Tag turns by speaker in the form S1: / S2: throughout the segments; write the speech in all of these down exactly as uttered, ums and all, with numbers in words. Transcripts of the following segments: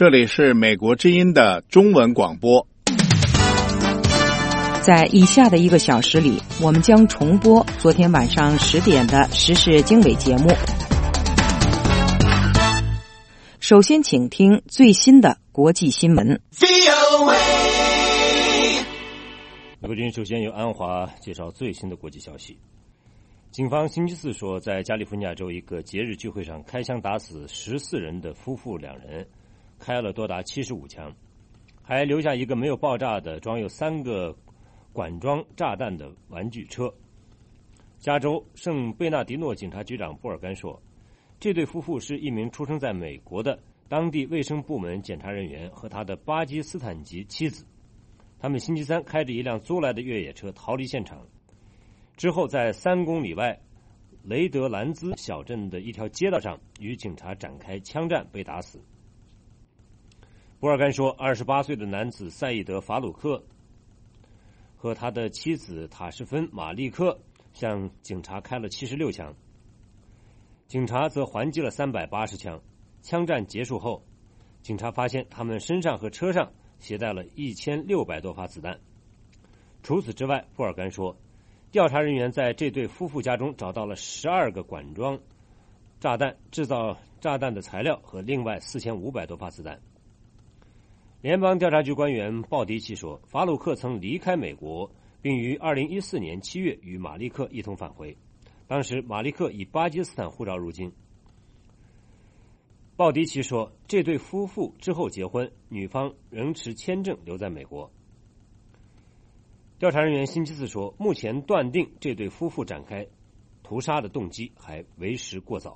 S1: 这里是美国之音的中文广播。
S2: 在以下的一个小时里，我们将重播昨天晚上十点的时事经纬节目。首先请听最新的国际新闻。
S3: 美国之音首先由安华介绍最新的国际消息。警方星期四说，在加利福尼亚州一个节日聚会上开枪打死十四人的夫妇两人，开了多达七十五枪，还留下一个没有爆炸的装有三个管装炸弹的玩具车。加州圣贝纳迪诺警察局长布尔干说，这对夫妇是一名出生在美国的当地卫生部门检查人员和他的巴基斯坦籍妻子。他们星期三开着一辆租来的越野车逃离现场，之后在三公里外雷德兰兹小镇的一条街道上与警察展开枪战，被打死。博尔干说，二十八岁的男子赛义德·法鲁克和他的妻子塔什芬·马利克向警察开了七十六枪，警察则还击了三百八十枪。枪战结束后，警察发现他们身上和车上携带了一千六百多发子弹。除此之外，布尔干说，调查人员在这对夫妇家中找到了十二个管装炸弹、制造炸弹的材料和另外四千五百多发子弹。联邦调查局官员鲍迪奇说，法鲁克曾离开美国，并于二零一四年七月与马利克一同返回，当时马利克以巴基斯坦护照入境。鲍迪奇说，这对夫妇之后结婚，女方仍持签证留在美国。调查人员星期四说，目前断定这对夫妇展开屠杀的动机还为时过早。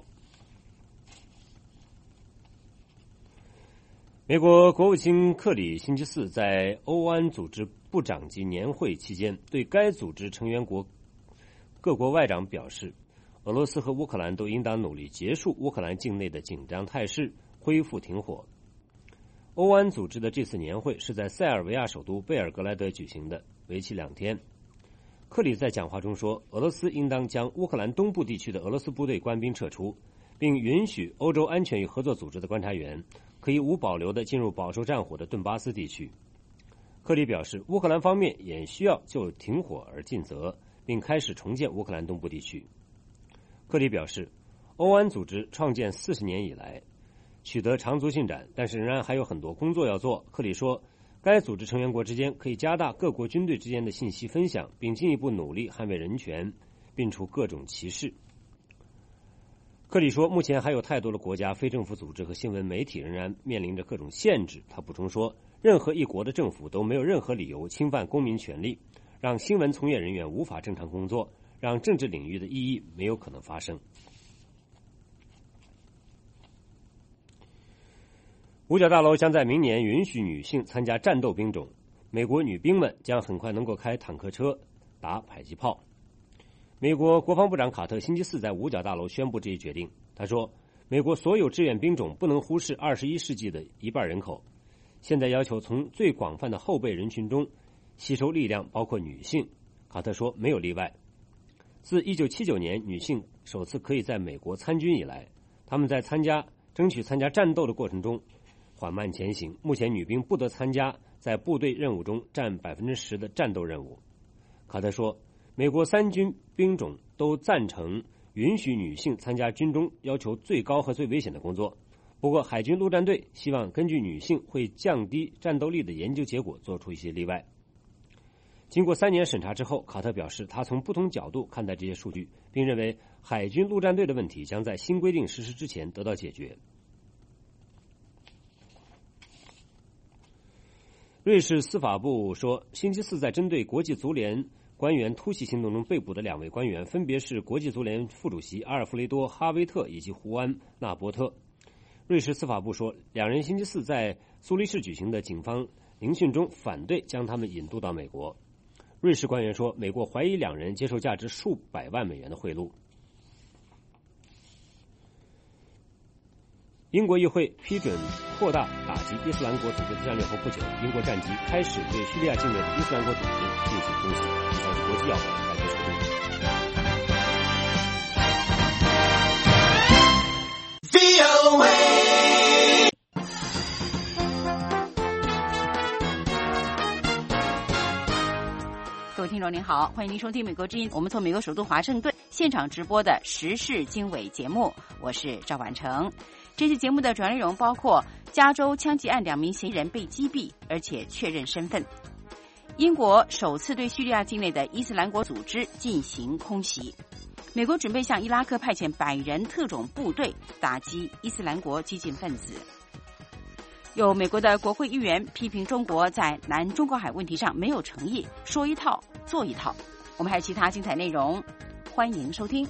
S3: 美国国务卿克里星期四在欧安组织部长级年会期间对该组织成员国各国外长表示，俄罗斯和乌克兰都应当努力结束乌克兰境内的紧张态势，恢复停火。欧安组织的这次年会是在塞尔维亚首都贝尔格莱德举行的，为期两天。克里在讲话中说，俄罗斯应当将乌克兰东部地区的俄罗斯部队官兵撤出，并允许欧洲安全与合作组织的观察员可以无保留地进入饱受战火的顿巴斯地区。克里表示，乌克兰方面也需要就停火而尽责，并开始重建乌克兰东部地区。克里表示，欧安组织创建四十年以来取得长足进展，但是仍然还有很多工作要做。克里说，该组织成员国之间可以加大各国军队之间的信息分享，并进一步努力捍卫人权，摒除各种歧视。克里说，目前还有太多的国家、非政府组织和新闻媒体仍然面临着各种限制。他补充说，任何一国的政府都没有任何理由侵犯公民权利，让新闻从业人员无法正常工作，让政治领域的意义没有可能发生。五角大楼将在明年允许女性参加战斗兵种，美国女兵们将很快能够开坦克车、打迫击炮。美国国防部长卡特星期四在五角大楼宣布这一决定。他说，美国所有志愿兵种不能忽视二十一世纪的一半人口，现在要求从最广泛的后备人群中吸收力量，包括女性。卡特说，没有例外。自一九七九年女性首次可以在美国参军以来，她们在参加争取参加战斗的过程中缓慢前行。目前女兵不得参加在部队任务中占 百分之十 的战斗任务。卡特说，美国三军兵种都赞成允许女性参加军中要求最高和最危险的工作，不过海军陆战队希望根据女性会降低战斗力的研究结果做出一些例外。经过三年审查之后，卡特表示他从不同角度看待这些数据，并认为海军陆战队的问题将在新规定实施之前得到解决。瑞士司法部说，星期四在针对国际足联官员突袭行动中被捕的两位官员分别是国际足联副主席阿尔弗雷多·哈维特以及胡安·纳波特。瑞士司法部说，两人星期四在苏黎世举行的警方聆讯中反对将他们引渡到美国。瑞士官员说，美国怀疑两人接受价值数百万美元的贿赂。英国议会批准扩大打击伊斯兰国组织的战略后不久，英国战机开始对叙利亚境内的伊斯兰国组织进行攻击。以上是国际要闻，感谢收听。
S4: 听众您好，欢迎您收听美国之音，我们从美国首都华盛顿现场直播的时事经纬节目，我是赵婉成。这期节目的主要内容包括加州枪击案两名嫌疑人被击毙，而且确认身份；英国首次对叙利亚境内的伊斯兰国组织进行空袭；美国准备向伊拉克派遣百人特种部队打击伊斯兰国激进分子。有美国的国会议员批评中国在南中国海问题上没有诚意，说一套做一套。我们还有其他精彩内容，欢迎收听。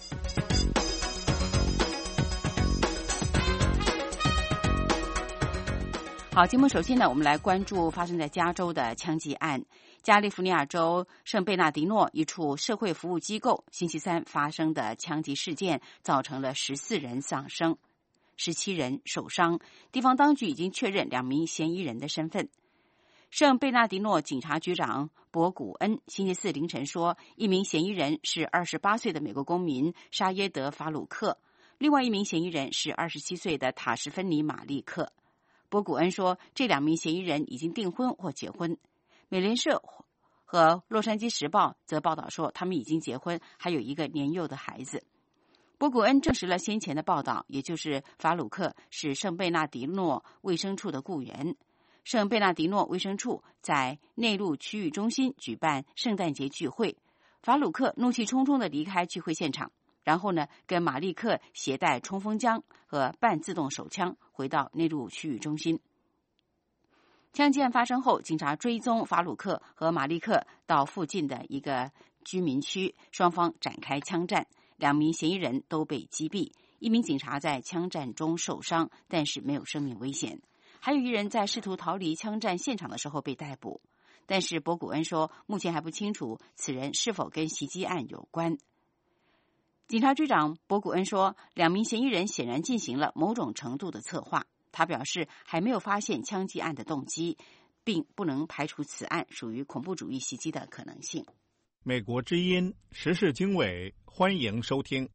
S4: 好，节目首先呢，我们来关注发生在加州的枪击案。加利福尼亚州圣贝纳迪诺一处社会服务机构星期三发生的枪击事件，造成了十四人丧生，十七人受伤。地方当局已经确认两名嫌疑人的身份。圣贝纳迪诺警察局长博古恩星期四凌晨说，一名嫌疑人是二十八岁的美国公民沙耶德·法鲁克，另外一名嫌疑人是二十七岁的塔什芬尼·马利克。博古恩说，这两名嫌疑人已经订婚或结婚。美联社和洛杉矶时报则报道说，他们已经结婚，还有一个年幼的孩子。博古恩证实了先前的报道，也就是法鲁克是圣贝纳迪诺卫生处的雇员。圣贝纳迪诺卫生处在内陆区域中心举办圣诞节聚会，法鲁克怒气冲冲地离开聚会现场，然后呢，跟马利克携带冲锋枪和半自动手枪回到内陆区域中心。枪击案发生后，警察追踪法鲁克和马利克到附近的一个居民区，双方展开枪战，两名嫌疑人都被击毙，一名警察在枪战中受伤，但是没有生命危险。还有一人在试图逃离枪战现场的时候被逮捕，但是博古恩说，目前还不清楚此人是否跟袭击案有关。警察局长博古恩说，两名嫌疑人显然进行了某种程度的策划。他表示，还没有发现枪击案的动机，并不能排除此案属于恐怖主义袭击的可能性。
S1: 美国之音时事经纬，欢迎收听。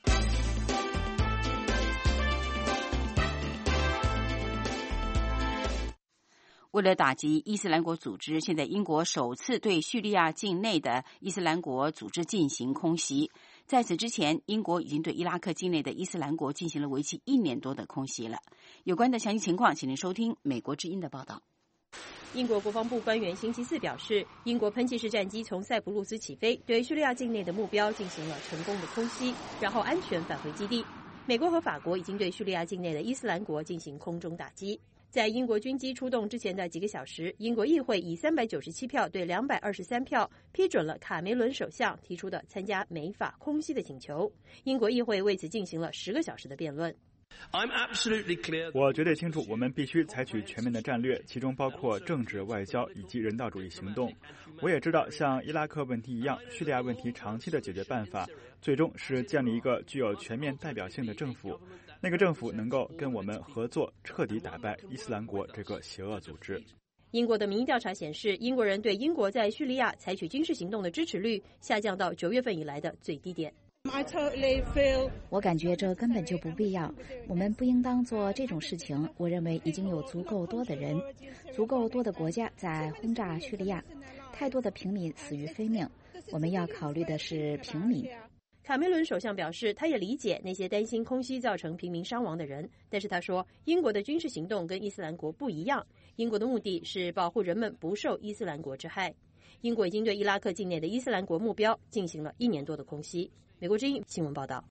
S4: 为了打击伊斯兰国组织，现在英国首次对叙利亚境内的伊斯兰国组织进行空袭。在此之前，英国已经对伊拉克境内的伊斯兰国进行了为期一年多的空袭了。有关的详细情况，请您收听美国之音的报道。
S5: 英国国防部官员星期四表示，英国喷气式战机从塞浦路斯起飞，对叙利亚境内的目标进行了成功的空袭，然后安全返回基地。美国和法国已经对叙利亚境内的伊斯兰国进行空中打击。在英国军机出动之前的几个小时，英国议会以三百九十七票对两百二十三票批准了卡梅伦首相提出的参加美法空袭的请求。英国议会为此进行了十个小时的辩论。
S6: 我绝对清楚，我们必须采取全面的战略，其中包括政治、外交以及人道主义行动。我也知道，像伊拉克问题一样，叙利亚问题长期的解决办法，最终是建立一个具有全面代表性的政府。那个政府能够跟我们合作，彻底打败伊斯兰国这个邪恶组织。
S5: 英国的民意调查显示，英国人对英国在叙利亚采取军事行动的支持率下降到九月份以来的最低点。
S7: 我感觉这根本就不必要，我们不应当做这种事情。我认为已经有足够多的人，足够多的国家在轰炸叙利亚，太多的平民死于非命。我们要考虑的是平民。
S5: 卡梅伦首相表示，他也理解那些担心空袭造成平民伤亡的人，但是他说，英国的军事行动跟伊斯兰国不一样，英国的目的是保护人们不受伊斯兰国之害。英国已经对伊拉克境内的伊斯兰国目标进行了一年多的空袭。美国之音新闻报道。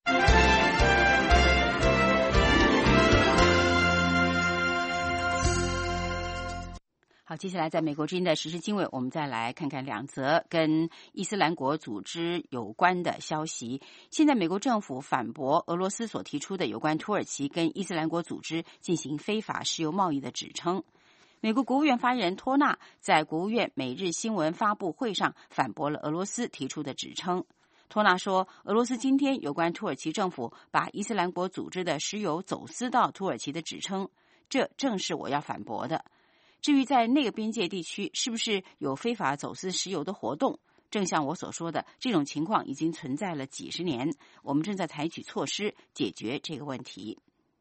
S4: 好，接下来在美国之音的时事经纬，我们再来看看两则跟伊斯兰国组织有关的消息。现在美国政府反驳俄罗斯所提出的有关土耳其跟伊斯兰国组织进行非法石油贸易的指称。美国国务院发言人托纳在国务院每日新闻发布会上反驳了俄罗斯提出的指称。托纳说，俄罗斯今天有关土耳其政府把伊斯兰国组织的石油走私到土耳其的指称，这正是我要反驳的。至于在那个边界地区是不是有非法走私石油的活动，正像我所说的，这种情况已经存在了几十年，我们正在采取措施解决这个问题。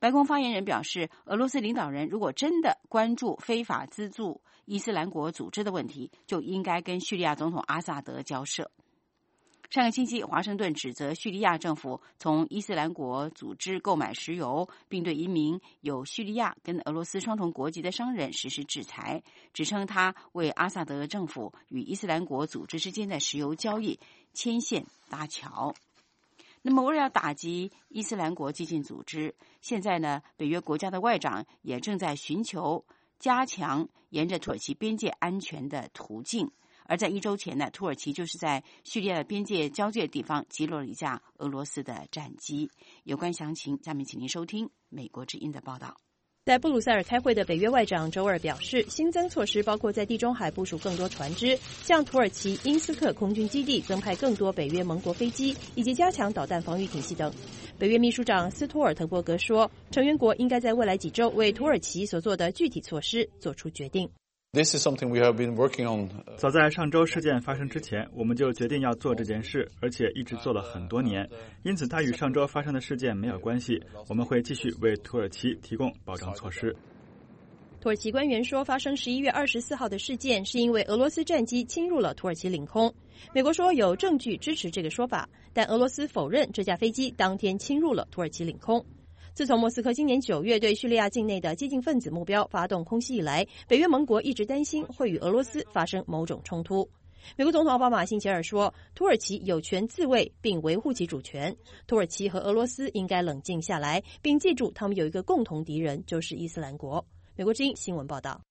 S4: 白宫发言人表示，俄罗斯领导人如果真的关注非法资助伊斯兰国组织的问题，就应该跟叙利亚总统阿萨德交涉。上个星期，华盛顿指责叙利亚政府从伊斯兰国组织购买石油，并对一名有叙利亚跟俄罗斯双重国籍的商人实施制裁，指称他为阿萨德政府与伊斯兰国组织之间的石油交易牵线搭桥。那么，为了打击伊斯兰国激进组织，现在呢，北约国家的外长也正在寻求加强沿着土耳其边界安全的途径。而在一周前呢，土耳其就是在叙利亚的边界交界的地方击落了一架俄罗斯的战机。有关详情，下面请您收听美国之音的报道。
S5: 在布鲁塞尔开会的北约外长周二表示，新增措施包括在地中海部署更多船只，向土耳其因斯克空军基地增派更多北约盟国飞机，以及加强导弹防御体系等。北约秘书长斯托尔滕伯格说，成员国应该在未来几周为土耳其所做的具体措施做出决定。
S8: This is something we have been working on.
S6: 早在上周事件发生之前，我们就决定要做这件事，而且一直做了很多年。因此，它与上周发生的事件没有关系。我们会继续为土耳其提供保障措施。
S5: 土耳其官员说，发生十一月二十四号的事件是因为俄罗斯战机侵入了土耳其领空。美国说有证据支持这个说法，但俄罗斯否认这架飞机当天侵入了土耳其领空。自从莫斯科今年九月对叙利亚境内的激进分子目标发动空袭以来，北约盟国一直担心会与俄罗斯发生某种冲突。美国总统奥巴马星期二说，土耳其有权自卫并维护其主权，土耳其和俄罗斯应该冷静下来，并记住他们有一个共同敌人，就是伊斯兰国。美国之音新闻报道。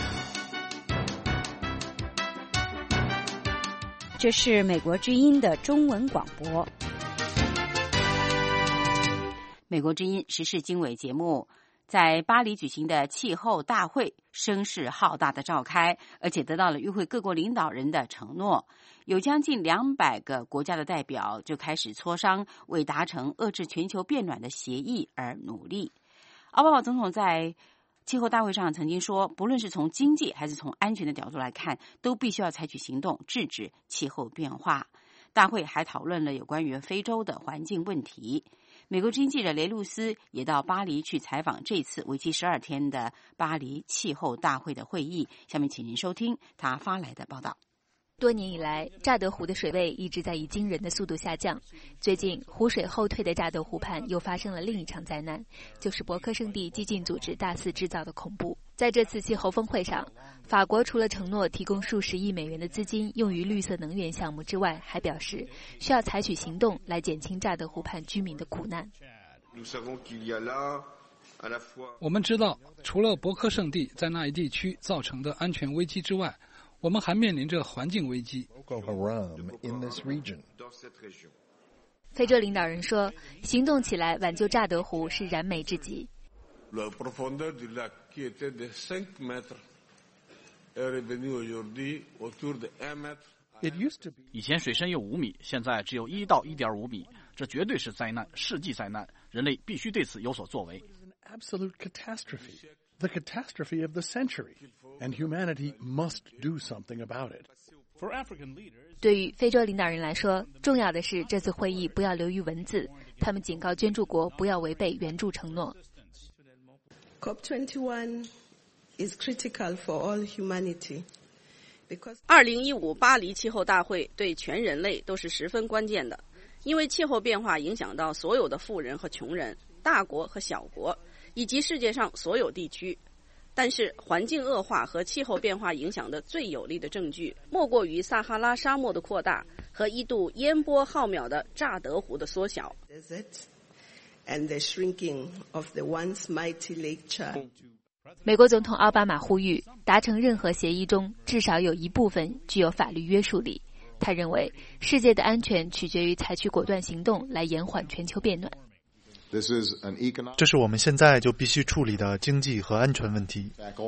S9: 这是美国之音的中文广播。
S4: 美国之音时事经纬节目在巴黎举行的气候大会声势浩大的召开，而且得到了与会各国领导人的承诺。有将近两百个国家的代表就开始磋商，为达成遏制全球变暖的协议而努力。奥巴马总统在气候大会上曾经说，不论是从经济还是从安全的角度来看，都必须要采取行动制止气候变化。大会还讨论了有关于非洲的环境问题。美国之音记者雷露斯也到巴黎去采访这次为期十二天的巴黎气候大会的会议。下面请您收听他发来的报道。
S10: 多年以来，乍得湖的水位一直在以惊人的速度下降。最近，湖水后退的乍得湖畔又发生了另一场灾难，就是博克圣地激进组织大肆制造的恐怖。在这次气候峰会上，法国除了承诺提供数十亿美元的资金用于绿色能源项目之外，还表示需要采取行动来减轻乍得湖畔居民的苦难。
S11: 我们知道，除了博克圣地在那一地区造成的安全危机之外，我们还面临着环境危机。
S10: 非洲领导人说，行动起来挽救乍得湖是燃眉之急。
S12: 以前水深有五米，现在只有一到一点五米，这绝对是灾难，世纪灾难，人类必须对此有所作为。
S13: The catastrophe of the century, and humanity must do something about it.
S10: 对于非洲领导人来说，重要的是这次会议不要流于文字，他们警告捐助国不要违背援助承诺。
S14: C O P twenty-one is critical for all humanity.
S15: 二零一五巴黎气候大会对全人类都是十分关键的，因为气候变化影响到所有的富人和穷人、大国和小国，以及世界上所有地区。但是环境恶化和气候变化影响的最有力的证据，莫过于撒哈拉沙漠的扩大和一度烟波浩渺的乍得湖的缩小。
S14: And the shrinking of the once mighty Lake Chad.
S10: 美国总统奥巴马呼吁，达成任何协议中至少有一部分具有法律约束力。他认为，世界的安全取决于采取果断行动来延缓全球变暖。
S16: 这是我们现在就必须处理的经济和安全问题。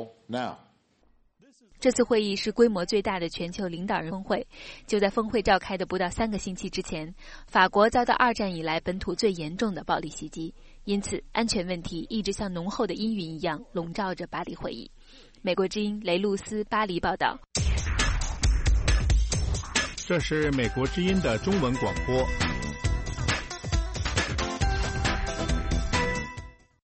S10: 这次会议是规模最大的全球领导人峰会。就在峰会召开的不到三个星期之前，法国遭到二战以来本土最严重的暴力袭击，因此安全问题一直像浓厚的阴云一样笼罩着巴黎会议。美国之音雷露斯巴黎报道。
S1: 这是美国之音的中文广播。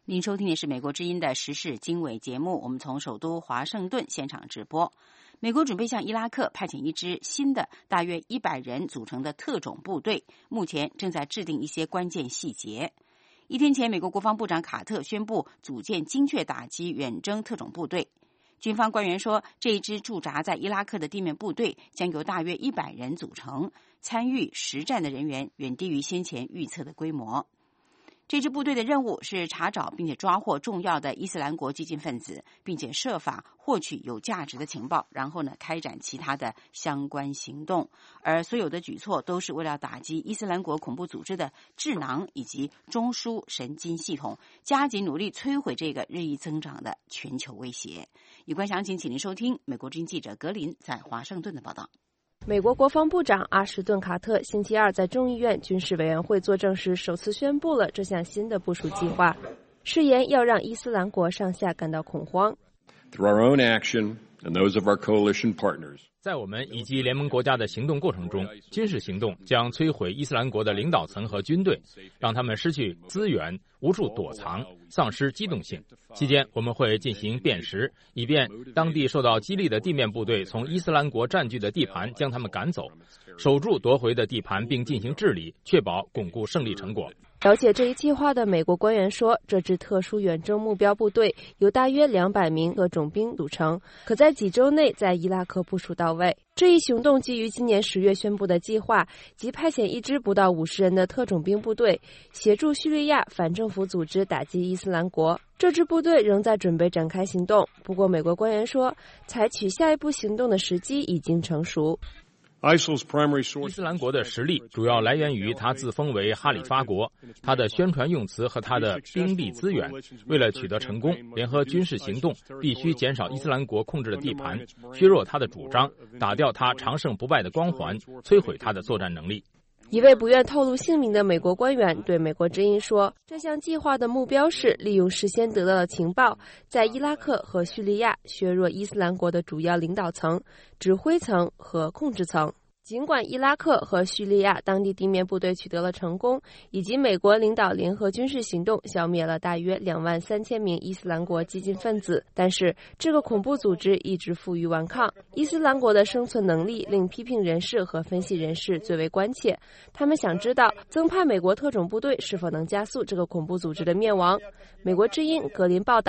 S4: 您收听的是美国之音的时事经纬节目，我们从首都华盛顿现场直播。美国准备向伊拉克派遣一支新的大约一百人组成的特种部队，目前正在制定一些关键细节。一天前，美国国防部长卡特宣布组建精确打击远征特种部队。军方官员说，这一支驻扎在伊拉克的地面部队将由大约一百人组成，参与实战的人员远低于先前预测的规模。这支部队的任务是查找并且抓获重要的伊斯兰国激进分子，并且设法获取有价值的情报，然后呢开展其他的相关行动。而所有的举措都是为了打击伊斯兰国恐怖组织的智囊以及中枢神经系统，加紧努力摧毁这个日益增长的全球威胁。有关详情，请您收听美国之音记者格林在华盛顿的报道。
S17: 美国国防部长阿什顿·卡特星期二在众议院军事委员会作证时首次宣布了这项新的部署计划，誓言要让伊斯兰国上下感到恐慌。
S18: Through our own action and those of our coalition partners,
S19: 在我们以及联盟国家的行动过程中，军事行动将摧毁伊斯兰国的领导层和军队，让他们失去资源，无处躲藏，丧失机动性。期间，我们会进行辨识，以便当地受到激励的地面部队从伊斯兰国占据的地盘将他们赶走，守住夺回的地盘并进行治理，确保巩固胜利成果。
S17: 了解这一计划的美国官员说，这支特殊远征目标部队由大约两百名特种兵组成，可在几周内在伊拉克部署到位。这一行动基于今年十月宣布的计划，即派遣一支不到五十人的特种兵部队，协助叙利亚反政府组织打击伊斯兰国。这支部队仍在准备展开行动，不过美国官员说，采取下一步行动的时机已经成熟。
S19: 伊斯兰国的实力主要来源于他自封为哈里发国，他的宣传用词和他的兵力资源。为了取得成功，联合军事行动必须减少伊斯兰国控制的地盘，削弱他的主张，打掉他长胜不败的光环，摧毁他的作战能力。
S17: 一位不愿透露姓名的美国官员对美国之音说，这项计划的目标是利用事先得到的情报，在伊拉克和叙利亚削弱伊斯兰国的主要领导层、指挥层和控制层。尽管伊拉克和叙利亚当地地面部队取得了成功，以及美国领导联合军事行动消灭了大约两万三千名伊斯兰国激进分子，但是这个恐怖组织一直负隅顽抗。伊斯兰国的生存能力令批评人士和分析人士最为关切，他们想知道增派美国特种部队是否能加速这个恐怖组织的灭亡。美国之音格林报道。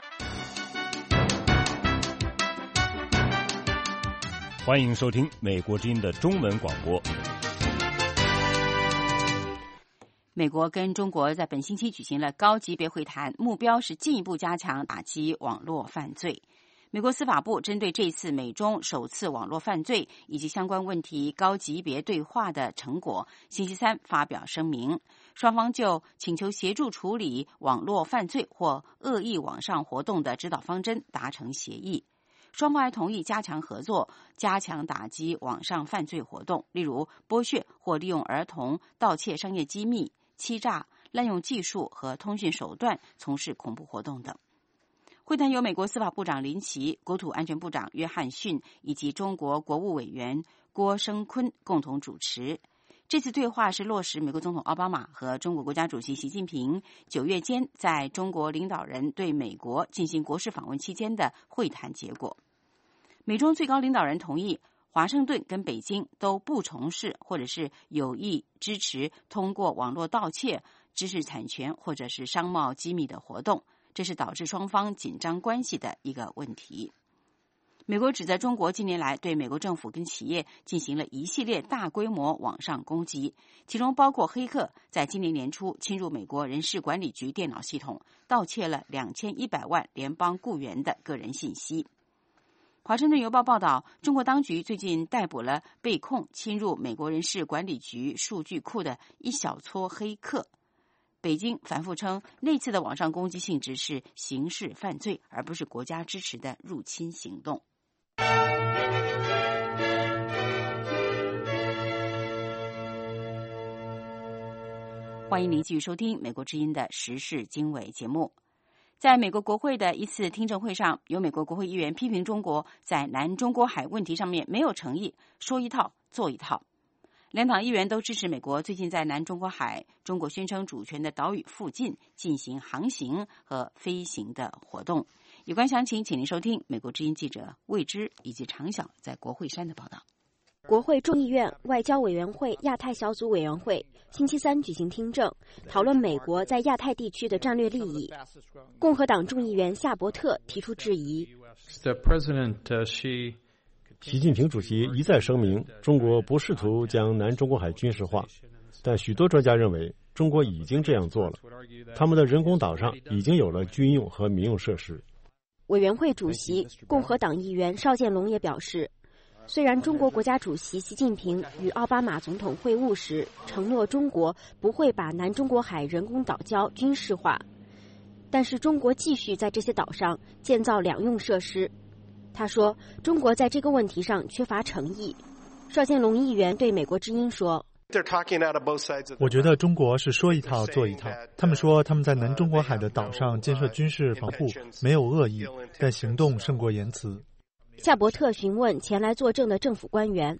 S3: 欢迎收听美国之音的中文广播。
S4: 美国跟中国在本星期举行了高级别会谈，目标是进一步加强打击网络犯罪。美国司法部针对这次美中首次网络犯罪以及相关问题高级别对话的成果，星期三发表声明，双方就请求协助处理网络犯罪或恶意网上活动的指导方针达成协议。双方还同意加强合作，加强打击网上犯罪活动，例如剥削或利用儿童盗窃商业机密、欺诈、滥用技术和通讯手段从事恐怖活动等。会谈由美国司法部长林奇、国土安全部长约翰逊以及中国国务委员郭声琨共同主持。这次对话是落实美国总统奥巴马和中国国家主席习近平九月间在中国领导人对美国进行国事访问期间的会谈结果。美中最高领导人同意，华盛顿跟北京都不从事或者是有意支持通过网络盗窃、知识产权或者是商贸机密的活动，这是导致双方紧张关系的一个问题。美国指责中国近年来对美国政府跟企业进行了一系列大规模网上攻击，其中包括黑客在今年年初侵入美国人事管理局电脑系统，盗窃了两千一百万联邦雇员的个人信息。华盛顿邮报报道，中国当局最近逮捕了被控侵入美国人事管理局数据库的一小撮黑客。北京反复称，那次的网上攻击性质是刑事犯罪，而不是国家支持的入侵行动。欢迎您继续收听美国之音的时事经纬节目。在美国国会的一次听证会上，有美国国会议员批评中国在南中国海问题上面没有诚意，说一套做一套。 两党议员都支持美国最近在南中国海中国宣称主权的岛屿附近进行航行和飞行的活动。有关详情，请您收听美国之音记者魏之以及常晓在国会山的报道。
S20: 国会众议院外交委员会亚太小组委员会星期三举行听证，讨论美国在亚太地区的战略利益。共和党众议员夏伯特提出质疑。
S21: 习近平主席一再声明，中国不试图将南中国海军事化，但许多专家认为中国已经这样做了，他们的人工岛上已经有了军用和民用设施。
S20: 委员会主席共和党议员邵建龙也表示，虽然中国国家主席习近平与奥巴马总统会晤时承诺中国不会把南中国海人工岛礁军事化，但是中国继续在这些岛上建造两用设施。他说，中国在这个问题上缺乏诚意。邵建龙议员对美国之音说，
S16: 我觉得中国是说一套做一套。他们说他们在南中国海的岛上建设军事防护没有恶意，但行动胜过言辞。
S20: 夏伯特询问前来作证的政府官员，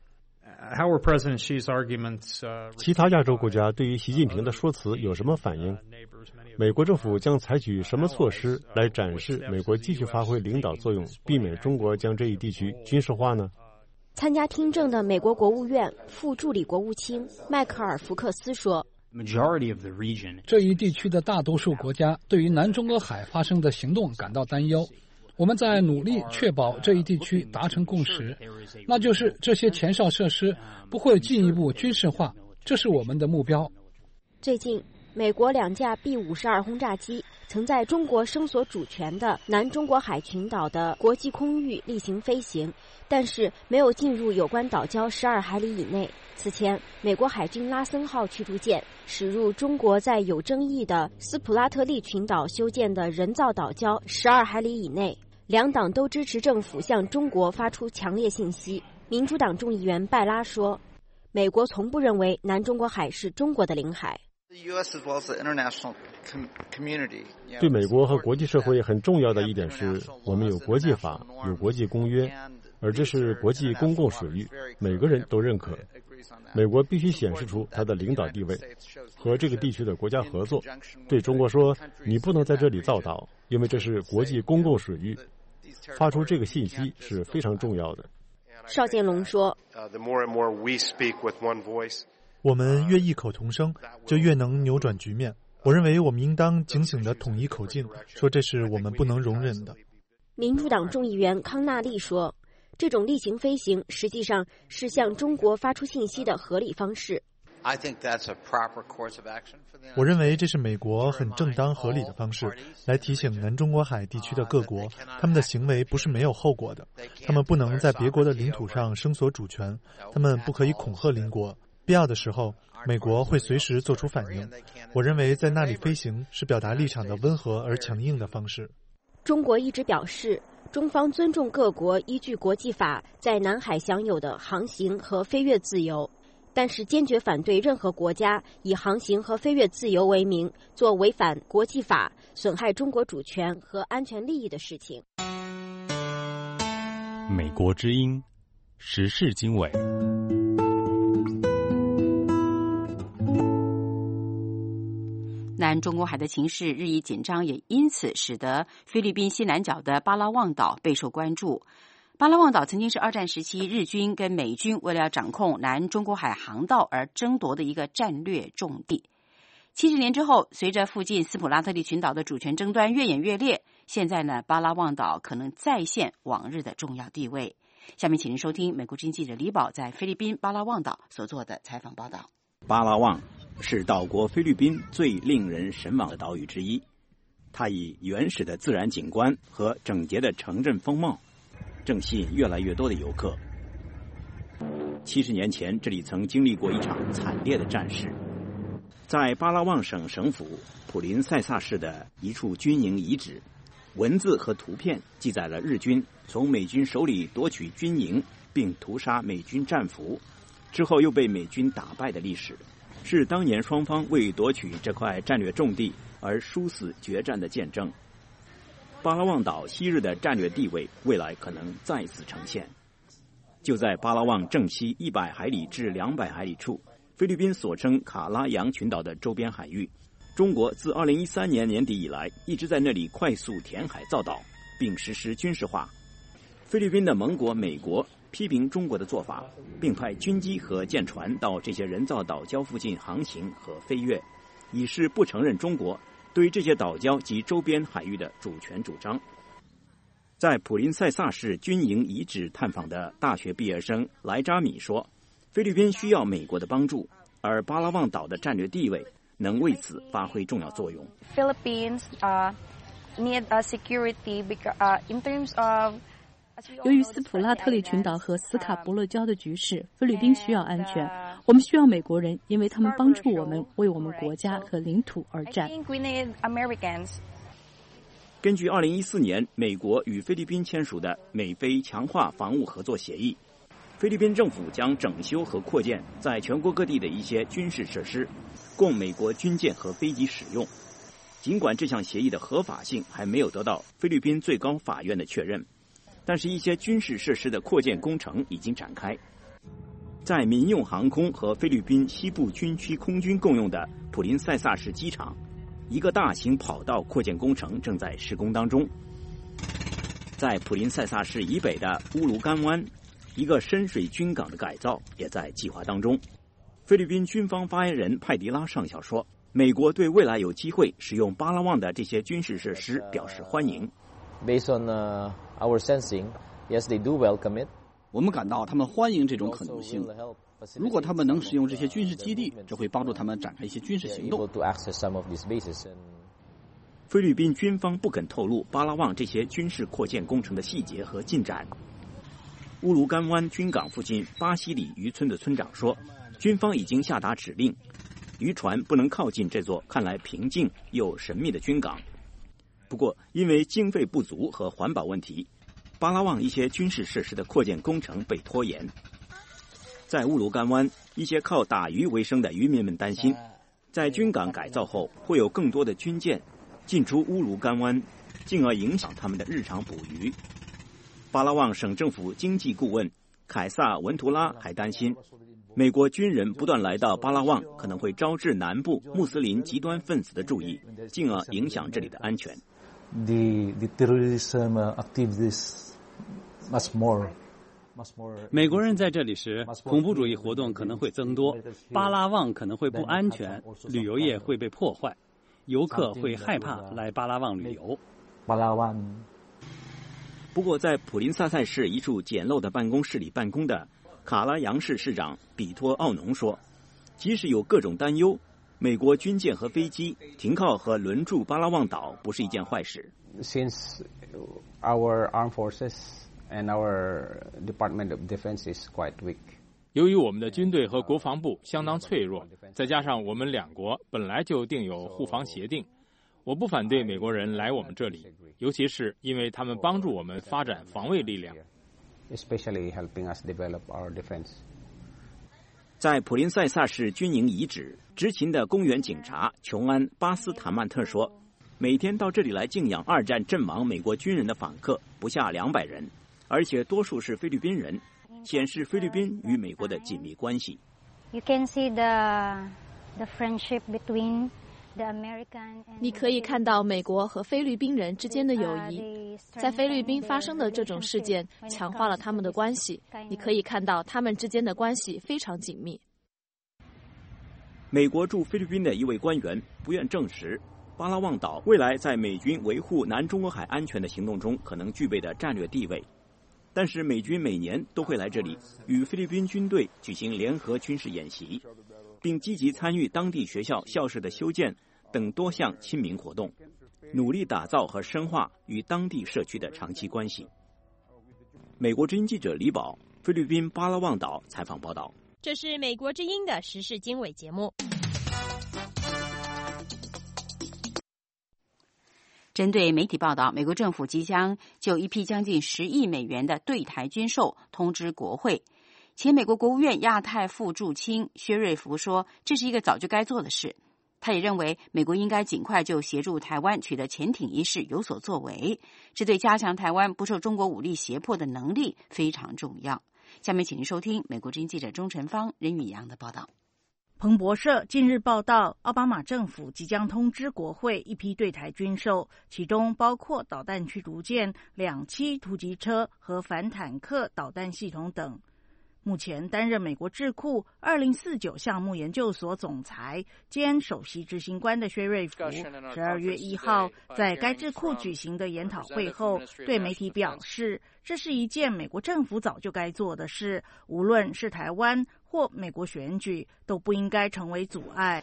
S21: 其他亚洲国家对于习近平的说辞有什么反应？美国政府将采取什么措施来展示美国继续发挥领导作用，避免中国将这一地区军事化呢？
S20: 参加听证的美国国务院副助理国务卿迈克尔·福克斯说，
S11: 这一地区的大多数国家对于南中国海发生的行动感到担忧。我们在努力确保这一地区达成共识，那就是这些前哨设施不会进一步军事化，这是我们的目标。
S20: 最近，美国两架 B 五十二 轰炸机曾在中国声索主权的南中国海群岛的国际空域例行飞行，但是没有进入有关岛礁十二海里以内。此前，美国海军拉森号驱逐舰驶入中国在有争议的斯普拉特利群岛修建的人造岛礁十二海里以内。两党都支持政府向中国发出强烈信息。民主党众议员拜拉说，美国从不认为南中国海是中国的领海。
S21: 对美国和国际社会很重要的一点是，我们有国际法，有国际公约，而这是国际公共水域，每个人都认可。美国必须显示出它的领导地位，和这个地区的国家合作，对中国说，你不能在这里造岛，因为这是国际公共水域。发出这个信息是非常重要的。
S20: 邵建龙说，
S16: 我们越异口同声，就越能扭转局面。我认为我们应当警醒地统一口径，说这是我们不能容忍的。
S20: 民主党众议员康纳利说，这种例行飞行实际上是向中国发出信息的合理方式。
S16: 我认为这是美国很正当合理的方式，来提醒南中国海地区的各国，他们的行为不是没有后果的。他们不能在别国的领土上声索主权，他们不可以恐吓邻国。必要的时候，美国会随时做出反应。我认为在那里飞行是表达立场的温和而强硬的方式。
S20: 中国一直表示，中方尊重各国依据国际法在南海享有的航行和飞越自由，但是坚决反对任何国家以航行和飞越自由为名，做违反国际法、损害中国主权和安全利益的事情。
S22: 美国之音，时事经纬。
S4: 南中国海的情势日益紧张，也因此使得菲律宾西南角的巴拉望岛备受关注。巴拉望岛曾经是二战时期日军跟美军为了要掌控南中国海航道而争夺的一个战略重地。七十年之后，随着附近斯普拉特利群岛的主权争端越演越烈，现在呢，巴拉望岛可能再现往日的重要地位。下面请您收听美国之音记者李宝在菲律宾巴拉望岛所做的采访报道。
S23: 巴拉望是岛国菲律宾最令人神往的岛屿之一，它以原始的自然景观和整洁的城镇风貌正吸引越来越多的游客。七十年前，这里曾经历过一场惨烈的战事。在巴拉望省省府普林塞萨市的一处军营遗址，文字和图片记载了日军从美军手里夺取军营，并屠杀美军战俘，之后又被美军打败的历史，是当年双方为夺取这块战略重地而殊死决战的见证。巴拉望岛昔日的战略地位，未来可能再次呈现。 就在巴拉望正西一百海里至两百海里处，菲律宾所称卡拉扬群岛的周边海域。中国自二零一三年年底以来，一直在那里快速填海造岛，并实施军事化。菲律宾的盟国美国批评中国的做法，并派军机和舰船到这些人造岛礁附近航行和飞跃，以示不承认中国对这些岛礁及周边海域的主权主张。在普林塞萨市军营遗址探访的大学毕业生莱扎米说，菲律宾需要美国的帮助，而巴拉望岛的战略地位能为此发挥重要作用。
S2: Philippines uh, need a security because, uh, in terms of
S7: 由于斯普拉特利群岛和斯卡伯勒礁的局势，菲律宾需要安全。我们需要美国人，因为他们帮助我们为我们国家和领土而战。
S23: 根据二零一四年美国与菲律宾签署的美菲强化防务合作协议，菲律宾政府将整修和扩建在全国各地的一些军事设施，供美国军舰和飞机使用。尽管这项协议的合法性还没有得到菲律宾最高法院的确认，但是一些军事设施的扩建工程已经展开。在民用航空和菲律宾西部军区空军共用的普林塞萨市机场，一个大型跑道扩建工程正在施工当中。在普林塞萨市以北的乌卢干湾，一个深水军港的改造也在计划当中。菲律宾军方发言人派迪拉上校说，美国对未来有机会使用巴拉望的这些军事设施表示欢迎。
S8: Based on uh, our sensing, yes, they do welcome it.
S12: 我们感到他们欢迎这种可能性。如果他们能使用这些军事基地，这会帮助他们展开一些军事行动。
S23: 菲律宾军方不肯透露巴拉望这些军事扩建工程的细节和进展。乌卢干湾军港附近巴西里渔村的村长说，军方已经下达指令，渔船不能靠近这座看来平静又神秘的军港。不过，因为经费不足和环保问题，巴拉望一些军事设施的扩建工程被拖延。在乌卢干湾，一些靠打鱼为生的渔民们担心，在军港改造后会有更多的军舰进出乌卢干湾，进而影响他们的日常捕鱼。巴拉望省政府经济顾问凯撒文图拉还担心，美国军人不断来到巴拉望可能会招致南部穆斯林极端分子的注意，进而影响这里的安全。
S24: The, the terrorism activities much more.
S25: 美国人在这里时，恐怖主义活动可能会增多，巴拉望可能会不安全，旅游业会被破坏，游客会害怕来巴拉望旅游。
S24: 巴拉望。
S23: 不过，在普林萨塞市一处简陋的办公室里办公的卡拉扬市市长比托奥农说，即使有各种担忧，美国军舰和飞机停靠和轮驻巴拉望岛不是一件坏事。
S8: Since our armed forces and our Department of Defense is quite weak.
S19: 由于我们的军队和国防部相当脆弱，再加上我们两国本来就订有互防协定，我不反对美国人来我们这里，尤其是因为他们帮助我们发展防卫力量。
S8: Especially helping us develop our defense.
S23: 在普林塞萨市军营遗址执勤的公园警察琼安·巴斯坦曼特说，每天到这里来敬仰二战阵亡美国军人的访客不下两百人，而且多数是菲律宾人，显示菲律宾与美国的紧密关系。
S20: You can see the the friendship between the American.
S26: 你可以看到美国和菲律宾人之间的友谊，在菲律宾发生的这种事件强化了他们的关系。你可以看到他们之间的关系非常紧密。
S23: 美国驻菲律宾的一位官员不愿证实巴拉望岛未来在美军维护南中国海安全的行动中可能具备的战略地位，但是美军每年都会来这里与菲律宾军队举行联合军事演习，并积极参与当地学校校舍的修建等多项亲民活动，努力打造和深化与当地社区的长期关系。美国之音记者李宝，菲律宾巴拉望岛采访报道。
S5: 这是美国之音的时事经纬节目。
S4: 针对媒体报道，美国政府即将就一批将近十亿美元的对台军售通知国会。前美国国务院亚太副驻青薛瑞福说，这是一个早就该做的事。他也认为美国应该尽快就协助台湾取得潜艇一事有所作为，这对加强台湾不受中国武力胁迫的能力非常重要。 下面请您收听美国之音记者钟晨芳、任宇阳的报道。
S6: 彭博社近日报道，奥巴马政府即将通知国会一批对台军售，其中包括导弹驱逐舰、两栖突击车和反坦克导弹系统等。目前担任美国智库二零四九项目研究所总裁兼首席执行官的薛瑞福，十二月一号在该智库举行的研讨会后，对媒体表示，这是一件美国政府早就该做的事，无论是台湾或美国选举，都不应该成为阻碍。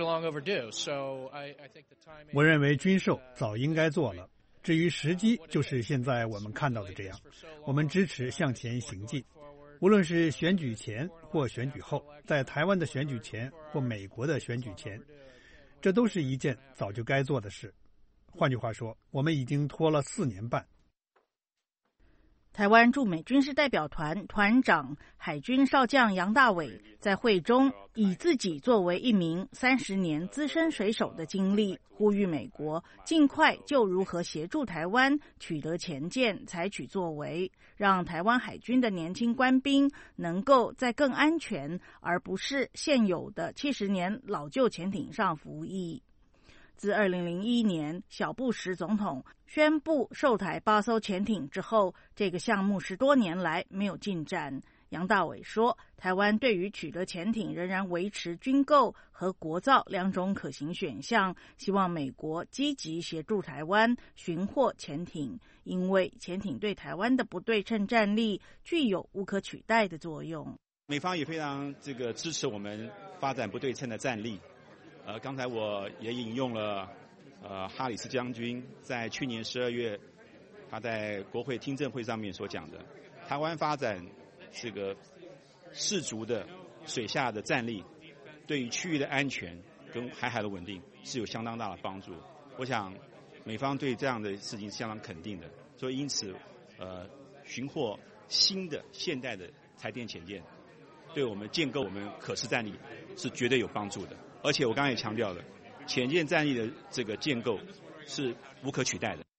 S1: 我认为军售早应该做了，至于时机，就是现在我们看到的这样。我们支持向前行进。无论是选举前或选举后，在台湾的选举前或美国的选举前，这都是一件早就该做的事。换句话说，我们已经拖了四年半。
S6: 台湾驻美军事代表团团长海军少将杨大伟在会中以自己作为一名三十年资深水手的经历，呼吁美国尽快就如何协助台湾取得潜舰采取作为，让台湾海军的年轻官兵能够在更安全而不是现有的七十年老旧潜艇上服役。自二零零一年小布什总统宣布售台八艘潜艇之后，这个项目十多年来没有进展。杨大伟说，台湾对于取得潜艇仍然维持军购和国造两种可行选项，希望美国积极协助台湾寻获潜艇，因为潜艇对台湾的不对称战力具有无可取代的作用。
S9: 美方也非常这个支持我们发展不对称的战力。呃，刚才我也引用了呃哈里斯将军在去年十二月他在国会听证会上面所讲的，台湾发展这个适足的水下的战力，对于区域的安全跟海海的稳定是有相当大的帮助。我想美方对这样的事情是相当肯定的，所以因此呃寻获新的现代的台电潜舰，对我们建构我们可视战力是绝对有帮助的。而且我刚才也强调了，潜舰战力的这个建构是无可取代的。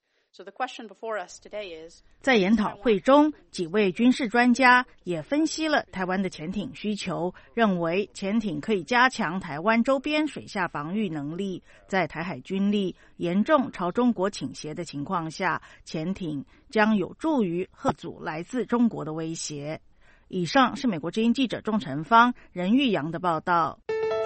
S6: 在研讨会中，几位军事专家也分析了台湾的潜艇需求，认为潜艇可以加强台湾周边水下防御能力。在台海军力严重朝中国倾斜的情况下，潜艇将有助于遏阻来自中国的威胁。以上是美国之音记者钟晨芳、任玉阳的报道。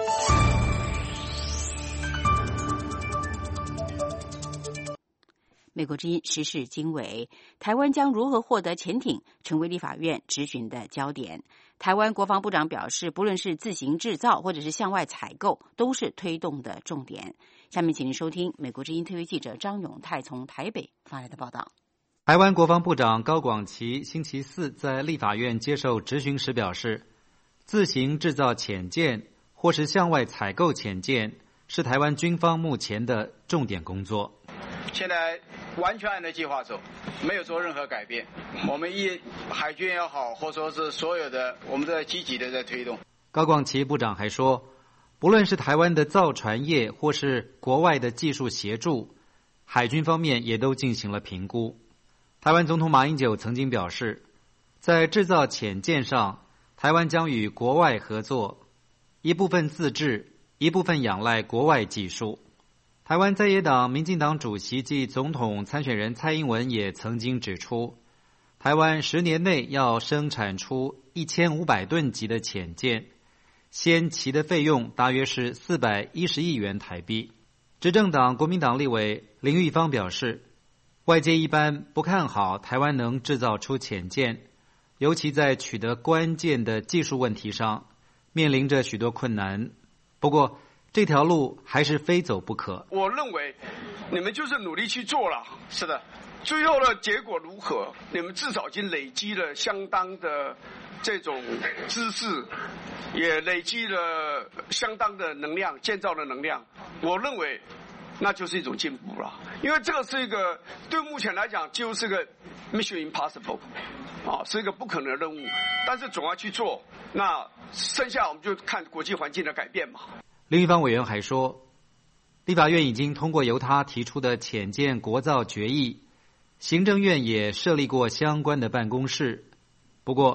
S4: 美国之音时事经纬，台湾将如何获得潜艇，成为立法院质询的焦点。台湾国防部长表示，不论是自行制造或者是向外采购，都是推动的重点。下面请您收听美国之音特约记者张永泰从台北发来的报道。
S10: 台湾国防部长高广琪星期四在立法院接受质询时表示，自行制造潜舰或是向外采购潜舰是台湾军方目前的重点工作。
S13: 现在完全按照计划走，没有做任何改变。我们一海军也好，或者说是所有的，我们都在积极的在推动。
S10: 高广琪部长还说，不论是台湾的造船业或是国外的技术协助，海军方面也都进行了评估。台湾总统马英九曾经表示，在制造潜舰上，台湾将与国外合作，一部分自制，一部分仰赖国外技术。台湾在野党民进党主席暨总统参选人蔡英文也曾经指出，台湾十年内要生产出一千五百吨级的潜舰，先期的费用大约是四百一十亿元台币。执政党国民党立委林玉芳表示，外界一般不看好台湾能制造出潜舰，尤其在取得关键的技术问题上面临着许多困难。不过这条路还是非走不可。
S13: 我认为你们就是努力去做了，是的，最后的结果如何，你们至少已经累积了相当的这种知识，也累积了相当的能量，建造的能量。我认为那就是一种进步了，因为这个是一个对目前来讲就是个 mission impossible 啊，是一个不可能的任务，但是总要去做。那剩下我们就看国际环境的改变嘛。
S10: 林玉芳委员还说，立法院已经通过由他提出的潜舰国造决议，行政院也设立过相关的办公室。不过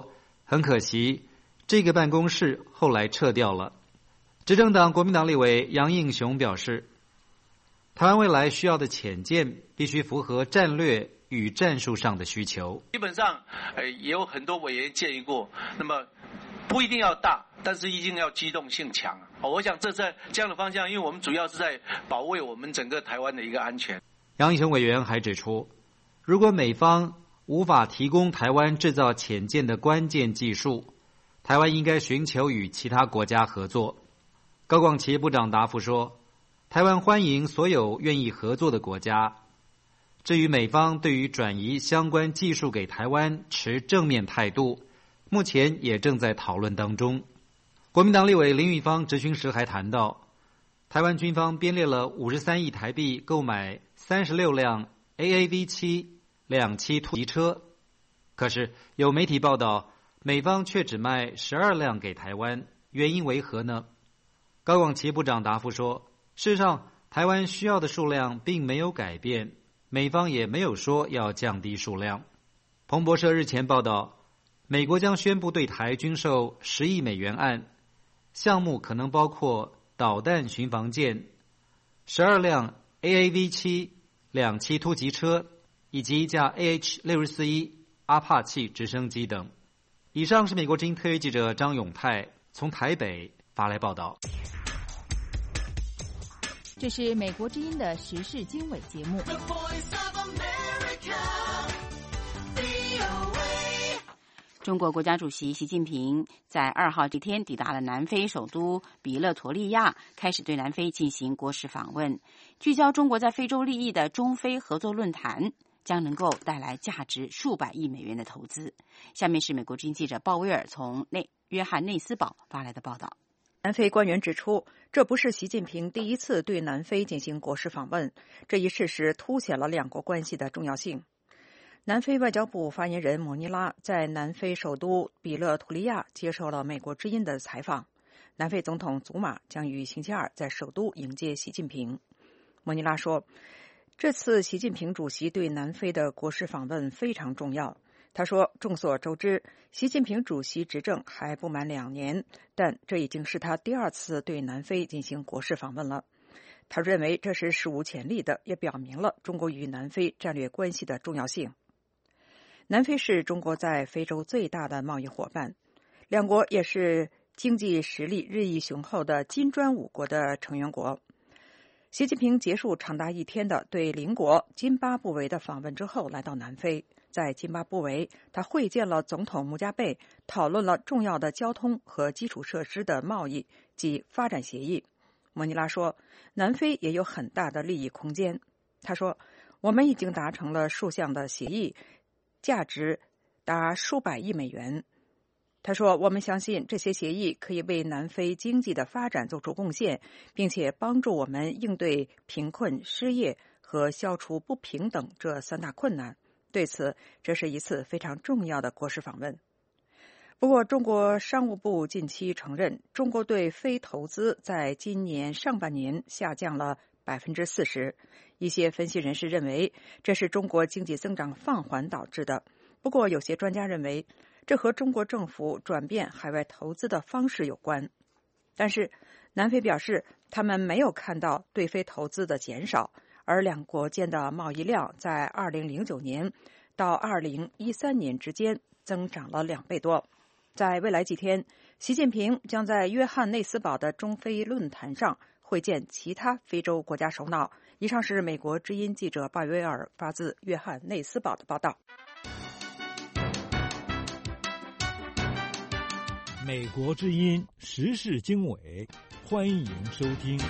S10: 很可惜，这个办公室后来撤掉了。执政党国民党立委杨应雄表示，台湾未来需要的潜舰必须符合战略与战术上的需求。
S3: 基本上，呃，也有很多委员建议过，那么不一定要大，但是一定要机动性强。哦，我想这在这样的方向，因为我们主要是在保卫我们整个台湾的一个安全。
S10: 杨应雄委员还指出，如果美方无法提供台湾制造潜舰的关键技术，台湾应该寻求与其他国家合作。高广琪部长答复说，台湾欢迎所有愿意合作的国家。至于美方对于转移相关技术给台湾持正面态度，目前也正在讨论当中。国民党立委林玉芳质询时还谈到，台湾军方编列了五十三亿台币购买三十六辆 A A V 七两栖突击车，可是有媒体报道，美方却只卖十二辆给台湾，原因为何呢？高广琪部长答复说，事实上台湾需要的数量并没有改变，美方也没有说要降低数量。彭博社日前报道，美国将宣布对台军售十亿美元案，项目可能包括导弹巡防舰、十二辆 A A V 七两栖突击车以及一架 A H 六四一阿帕奇直升机等。以上是美国之音特约记者张永泰从台北发来报道。
S11: 这是美国之音的时事经纬节目。
S4: 中国国家主席习近平在二号这天抵达了南非首都比勒陀利亚，开始对南非进行国事访问。聚焦中国在非洲利益的中非合作论坛将能够带来价值数百亿美元的投资。下面是美国之音记者鲍威尔从内约翰内斯堡发来的报道。
S14: 南非官员指出，这不是习近平第一次对南非进行国事访问，这一事实凸显了两国关系的重要性。南非外交部发言人莫尼拉在南非首都比勒图利亚接受了美国之音的采访。南非总统祖马将于星期二在首都迎接习近平。莫尼拉说，这次习近平主席对南非的国事访问非常重要。他说，众所周知，习近平主席执政还不满两年，但这已经是他第二次对南非进行国事访问了。他认为这是史无前例的，也表明了中国与南非战略关系的重要性。南非是中国在非洲最大的贸易伙伴，两国也是经济实力日益雄厚的金砖五国的成员国。习近平结束长达一天的对邻国津巴布韦的访问之后，来到南非。在津巴布韦，他会见了总统穆加贝，讨论了重要的交通和基础设施的贸易及发展协议。莫尼拉说，南非也有很大的利益空间。他说，我们已经达成了数项的协议，价值达数百亿美元。他说，我们相信这些协议可以为南非经济的发展做出贡献，并且帮助我们应对贫困、失业和消除不平等这三大困难。对此，这是一次非常重要的国事访问。不过，中国商务部近期承认，中国对非投资在今年上半年下降了百分之四十。一些分析人士认为，这是中国经济增长放缓导致的。不过，有些专家认为，这和中国政府转变海外投资的方式有关。但是，南非表示，他们没有看到对非投资的减少。而两国间的贸易量在二零零九年到二零一三年之间增长了两倍多。在未来几天，习近平将在约翰内斯堡的中非论坛上会见其他非洲国家首脑。以上是美国之音记者鲍威尔发自约翰内斯堡的报道。
S15: 美国之音时事经纬，欢迎收听。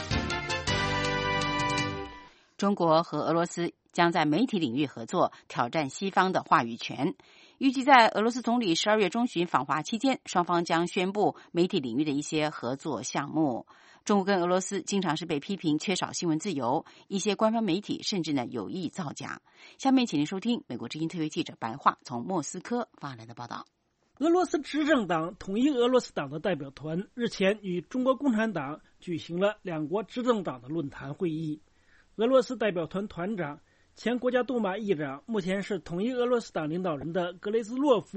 S4: 中国和俄罗斯将在媒体领域合作，挑战西方的话语权。预计在俄罗斯总理十二月中旬访华期间，双方将宣布媒体领域的一些合作项目。中国跟俄罗斯经常是被批评缺少新闻自由，一些官方媒体甚至呢有意造假。下面请您收听美国之音特约记者白桦从莫斯科发来的报道。
S17: 俄罗斯执政党统一俄罗斯党的代表团日前与中国共产党举行了两国执政党的论坛会议。俄罗斯代表团团长、前国家杜马议长，目前是统一俄罗斯党领导人的格雷兹洛夫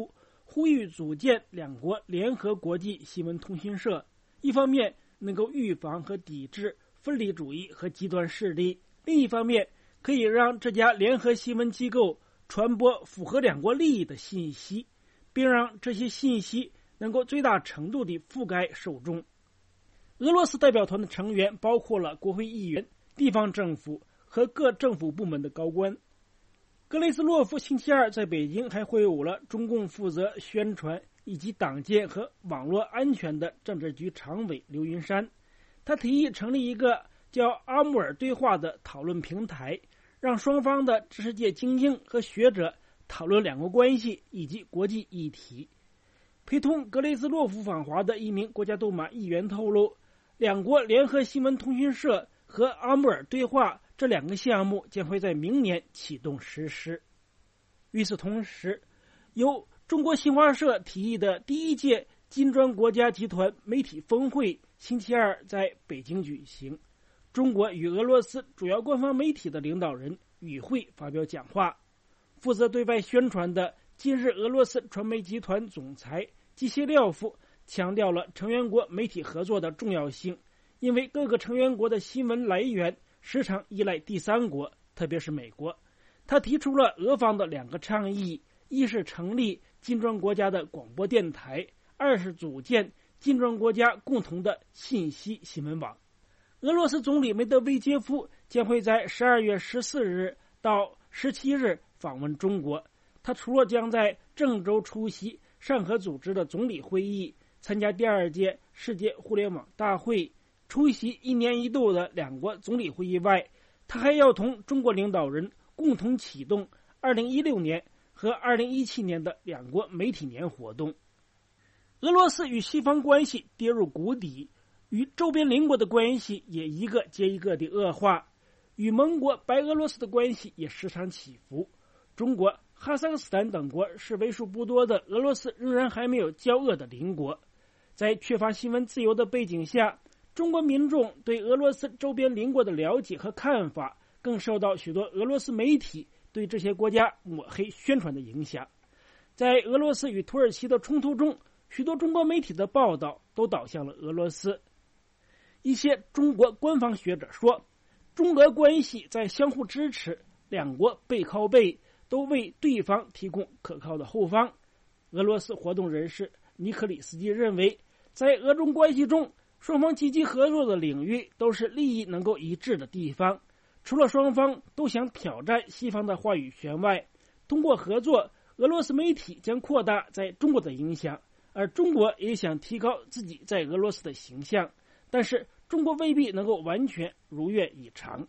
S17: 呼吁组建两国联合国际新闻通讯社，一方面能够预防和抵制分离主义和极端势力，另一方面可以让这家联合新闻机构传播符合两国利益的信息，并让这些信息能够最大程度地覆盖受众。俄罗斯代表团的成员包括了国会议员、地方政府和各政府部门的高官。格雷斯洛夫星期二在北京还会晤了中共负责宣传以及党建和网络安全的政治局常委刘云山。他提议成立一个叫阿穆尔对话的讨论平台，让双方的知识界精英和学者讨论两国关系以及国际议题。陪同格雷斯洛夫访华的一名国家杜马议员透露，两国联合新闻通讯社和阿穆尔对话这两个项目将会在明年启动实施。与此同时，由中国新华社提议的第一届金砖国家集团媒体峰会星期二在北京举行，中国与俄罗斯主要官方媒体的领导人与会发表讲话。负责对外宣传的今日俄罗斯传媒集团总裁基谢廖夫强调了成员国媒体合作的重要性，因为各个成员国的新闻来源时常依赖第三国，特别是美国。他提出了俄方的两个倡议，一是成立金砖国家的广播电台，二是组建金砖国家共同的信息新闻网。俄罗斯总理梅德韦杰夫将会在十二月十四日到十七日访问中国。他除了将在郑州出席上合组织的总理会议，参加第二届世界互联网大会，出席一年一度的两国总理会议外，他还要同中国领导人共同启动二零一六年和二零一七年的两国媒体年活动。俄罗斯与西方关系跌入谷底，与周边邻国的关系也一个接一个的恶化，与盟国白俄罗斯的关系也时常起伏。中国、哈萨克斯坦等国是为数不多的俄罗斯仍然还没有交恶的邻国。在缺乏新闻自由的背景下，中国民众对俄罗斯周边邻国的了解和看法更受到许多俄罗斯媒体对这些国家抹黑宣传的影响。在俄罗斯与土耳其的冲突中，许多中国媒体的报道都导向了俄罗斯。一些中国官方学者说，中俄关系在相互支持，两国背靠背，都为对方提供可靠的后方。俄罗斯活动人士尼克里斯基认为，在俄中关系中，双方积极合作的领域都是利益能够一致的地方。除了双方都想挑战西方的话语权外，通过合作，俄罗斯媒体将扩大在中国的影响，而中国也想提高自己在俄罗斯的形象，但是中国未必能够完全如愿以偿。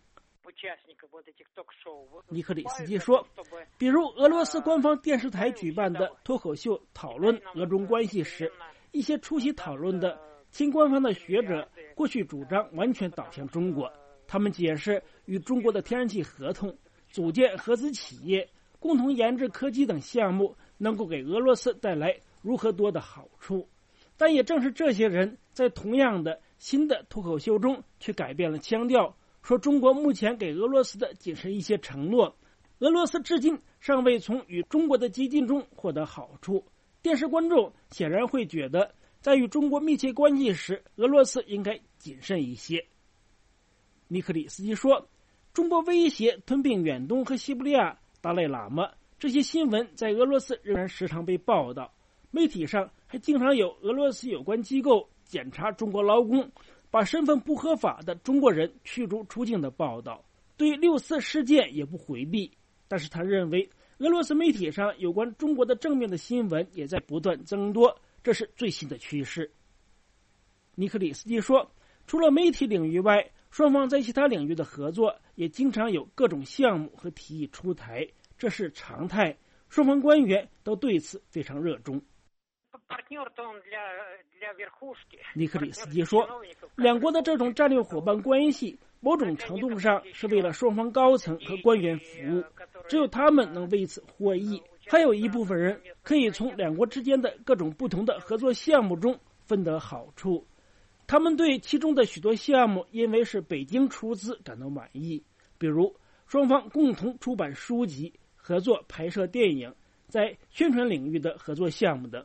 S17: 尼克里斯基说，比如俄罗斯官方电视台举办的脱口秀讨论俄中关系时，一些出席讨论的亲官方的学者过去主张完全倒向中国，他们解释与中国的天然气合同、组建合资企业、共同研制科技等项目能够给俄罗斯带来如何多的好处。但也正是这些人在同样的新的脱口秀中却改变了腔调，说中国目前给俄罗斯的仅是一些承诺，俄罗斯至今尚未从与中国的接近中获得好处。电视观众显然会觉得，在与中国密切关系时，俄罗斯应该谨慎一些。尼克里斯基说，中国威胁吞并远东和西伯利亚、达赖喇嘛这些新闻在俄罗斯仍然时常被报道，媒体上还经常有俄罗斯有关机构检查中国劳工，把身份不合法的中国人驱逐出境的报道。对六四事件也不回避，但是他认为俄罗斯媒体上有关中国的正面的新闻也在不断增多，这是最新的趋势。尼克里斯基说，除了媒体领域外，双方在其他领域的合作也经常有各种项目和提议出台，这是常态，双方官员都对此非常热衷。尼克里斯基说，两国的这种战略伙伴关系某种程度上是为了双方高层和官员服务，只有他们能为此获益，还有一部分人可以从两国之间的各种不同的合作项目中分得好处。他们对其中的许多项目因为是北京出资感到满意，比如双方共同出版书籍、合作拍摄电影、 在宣传领域的合作项目的。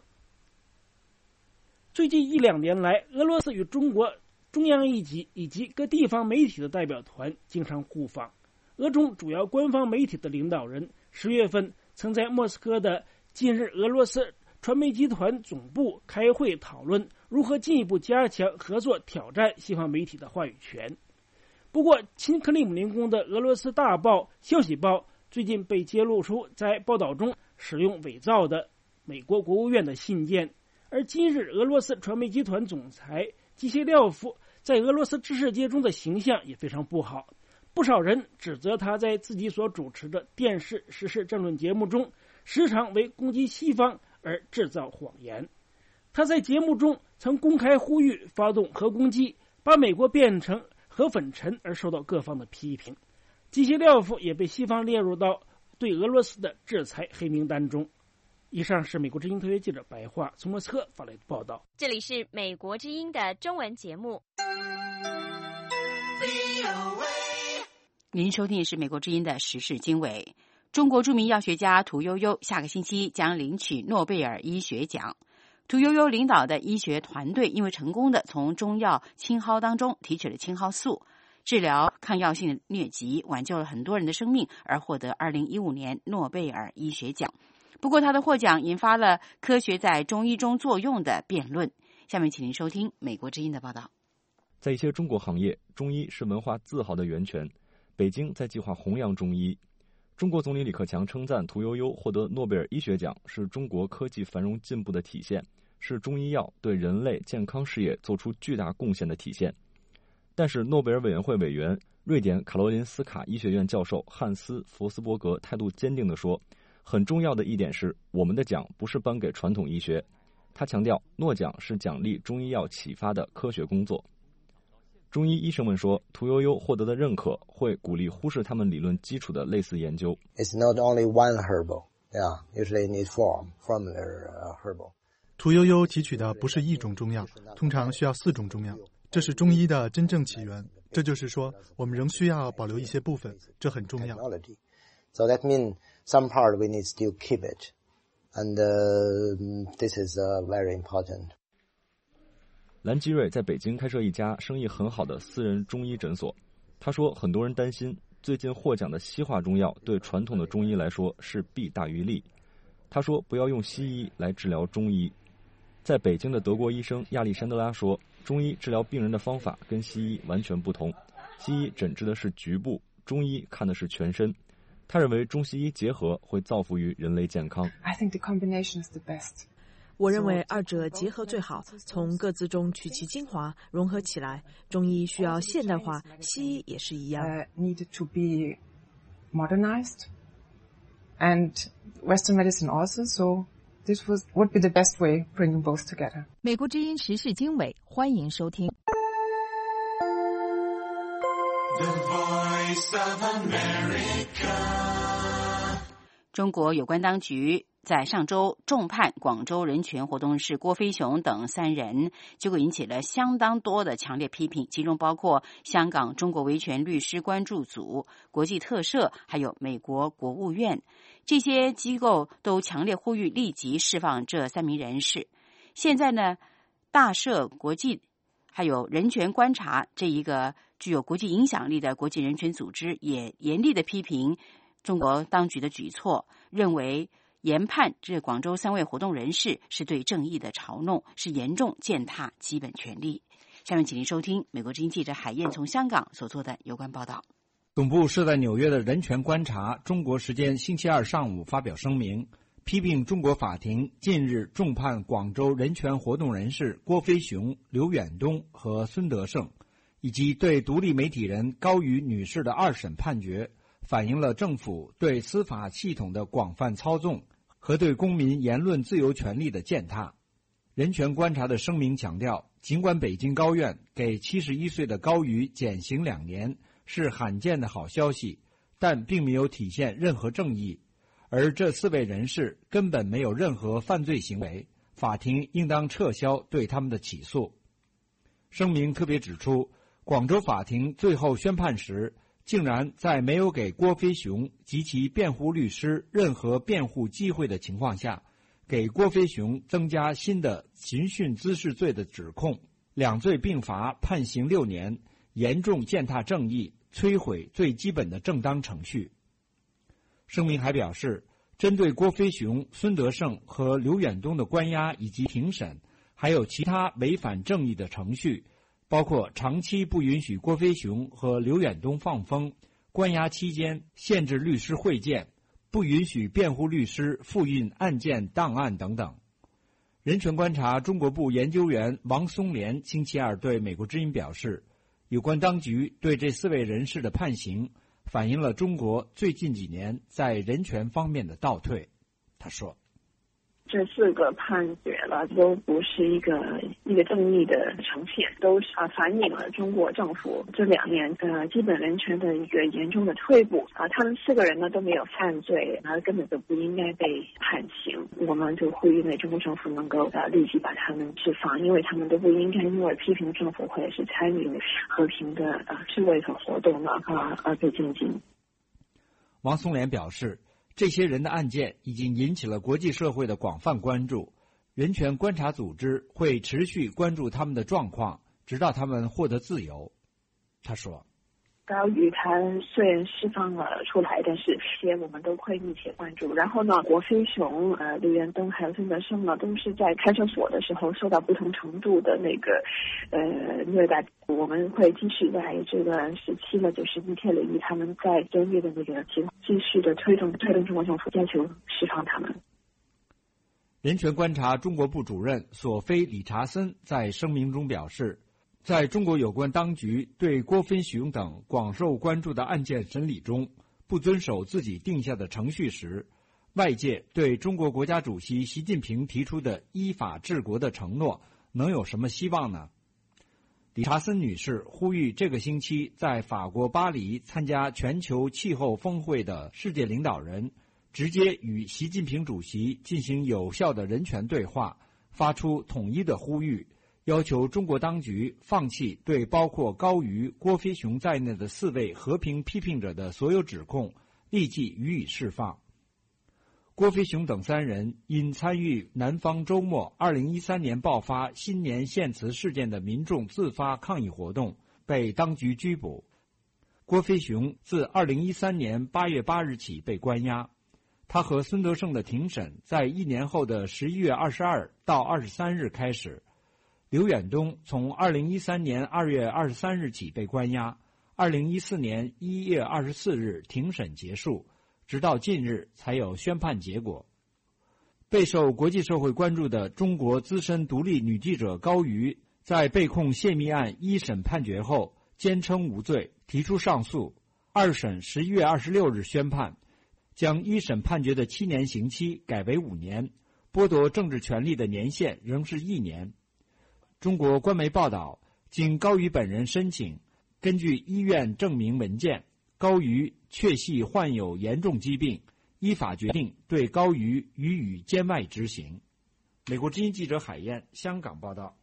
S17: 最近一两年来，俄罗斯与中国中央一级以及各地方媒体的代表团经常互访。俄中主要官方媒体的领导人十月份曾在莫斯科的近日俄罗斯传媒集团总部开会讨论如何进一步加强合作，挑战西方媒体的话语权。不过，亲克里姆林宫的俄罗斯大报《消息报》最近被揭露出在报道中使用伪造的美国国务院的信件，而今日俄罗斯传媒集团总裁基谢廖夫在俄罗斯知识界中的形象也非常不好，不少人指责他在自己所主持的电视时事政论节目中时常为攻击西方而制造谎言。他在节目中曾公开呼吁发动核攻击，把美国变成核粉尘，而受到各方的批评。基谢廖夫也被西方列入到对俄罗斯的制裁黑名单中。以上是美国之音特约记者白桦从莫斯科发来的报道。
S2: 这里是美国之音的中文节目。
S4: 您收听的是美国之音的时事经纬。中国著名药学家屠呦呦下个星期将领取诺贝尔医学奖。屠呦呦领导的医学团队因为成功的从中药青蒿当中提取了青蒿素，治疗抗药性的疟疾，挽救了很多人的生命，而获得二零一五年诺贝尔医学奖。不过他的获奖引发了科学在中医中作用的辩论。下面请您收听美国之音的报道。
S7: 在一些中国行业，中医是文化自豪的源泉。北京在计划弘扬中医。中国总理李克强称赞屠呦呦获得诺贝尔医学奖是中国科技繁荣进步的体现，是中医药对人类健康事业做出巨大贡献的体现。但是诺贝尔委员会委员、瑞典卡罗林斯卡医学院教授汉斯·佛斯伯格态度坚定地说，很重要的一点是，我们的奖不是颁给传统医学。他强调，诺奖是奖励中医药启发的科学工作。中医医生们说，屠呦呦获得的认可会鼓励忽视他们理论基础的类似研究。
S16: It's not only one herbal, yeah, usually need form from their herbal.
S18: 屠呦呦提取的不是一种中药，通常需要四种中药，这是中医的真正起源。这就是说，我们仍需要保留一些部分，这很重要。
S16: So that means some part we need still keep it, and uh, this is uh, very important.
S7: 兰基瑞在北京开设一家生意很好的私人中医诊所。他说，很多人担心最近获奖的西化中药对传统的中医来说是弊大于利。他说，不要用西医来治疗中医。在北京的德国医生亚历山德拉说，中医治疗病人的方法跟西医完全不同，西医诊治的是局部，中医看的是全身。他认为中西医结合会造福于人类健康。
S21: I think the combination is the best.
S22: 我认为二者结合最好，从各自中取其精华，融合起来。中医需要现代化，西医也是一样。
S21: Uh, needed to be modernized, and Western medicine also. So this was would be the best way bringing both together.
S11: 美国之音时事经纬，欢迎收听。
S4: The Voice of America。中国有关当局在上周重判广州人权活动人士郭飞雄等三人，结果引起了相当多的强烈批评，其中包括香港中国维权律师关注组、国际特赦，还有美国国务院。这些机构都强烈呼吁立即释放这三名人士。现在呢，大赦国际还有人权观察这一个具有国际影响力的国际人权组织也严厉的批评中国当局的举措，认为研判这广州三位活动人士是对正义的嘲弄，是严重践踏基本权利。下面请您收听美国之音记者海燕从香港所做的有关报道。
S27: 总部设在纽约的人权观察中国时间星期二上午发表声明，批评中国法庭近日重判广州人权活动人士郭飞雄、刘远东和孙德胜，以及对独立媒体人高瑜女士的二审判决，反映了政府对司法系统的广泛操纵和对公民言论自由权利的践踏。人权观察的声明强调，尽管北京高院给七十一岁的高瑜减刑两年是罕见的好消息，但并没有体现任何正义，而这四位人士根本没有任何犯罪行为，法庭应当撤销对他们的起诉。声明特别指出，广州法庭最后宣判时竟然在没有给郭飞雄及其辩护律师任何辩护机会的情况下，给郭飞雄增加新的刑讯滋事罪的指控，两罪并罚，判刑六年，严重践踏正义，摧毁最基本的正当程序。声明还表示，针对郭飞雄、孙德胜和刘远东的关押以及庭审，还有其他违反正义的程序，包括长期不允许郭飞雄和刘远东放风，关押期间限制律师会见，不允许辩护律师复印案件档案等等。人权观察中国部研究员王松莲星期二对美国之音表示，有关当局对这四位人士的判刑反映了中国最近几年在人权方面的倒退。他说，
S8: 这四个判决了都不是一个一个正义的呈现，都是啊反映了中国政府这两年呃基本人权的一个严重的退步啊。他们四个人呢都没有犯罪，然后根本就不应该被判刑。我们就呼吁呢中国政府能够呃立即把他们释放，因为他们都不应该因为批评政府或者是参与和平的呃示威和活动呢啊而被监禁。
S27: 王松莲表示，这些人的案件已经引起了国际社会的广泛关注，人权观察组织会持续关注他们的状况，直到他们获得自由。他说，
S8: 高瑜他虽然释放了出来，但是这些我们都会密切关注。然后呢，郭飞雄、呃刘元东还有孙德胜呢，都是在看守所的时候受到不同程度的那个呃虐待。我们会继续在这个时期呢，就是密切留意他们在监狱的那个情况，继续的推动推动中国政府要求释放他们。
S27: 人权观察中国部主任索菲·理查森在声明中表示，在中国有关当局对郭飞雄等广受关注的案件审理中不遵守自己定下的程序时，外界对中国国家主席习近平提出的依法治国的承诺能有什么希望呢？理查森女士呼吁这个星期在法国巴黎参加全球气候峰会的世界领导人直接与习近平主席进行有效的人权对话，发出统一的呼吁，要求中国当局放弃对包括高瑜、郭飞雄在内的四位和平批评者的所有指控，立即予以释放。郭飞雄等三人因参与南方周末二零一三年爆发新年献词事件的民众自发抗议活动，被当局拘捕。郭飞雄自二零一三年八月八日起被关押，他和孙德胜的庭审在一年后的十一月二十二到二十三日开始。刘远东从二零一三年二月二十三日起被关押，二零一四年一月二十四日庭审结束，直到近日才有宣判结果。备受国际社会关注的中国资深独立女记者高瑜，在被控泄密案一审判决后，坚称无罪，提出上诉。二审十一月二十六日宣判，将一审判决的七年刑期改为五年，剥夺政治权利的年限仍是一年。中国官媒报道，经高瑜本人申请，根据医院证明文件，高瑜确系患有严重疾病，依法决定对高瑜予以监外执行。美国之音记者海燕，香港报道。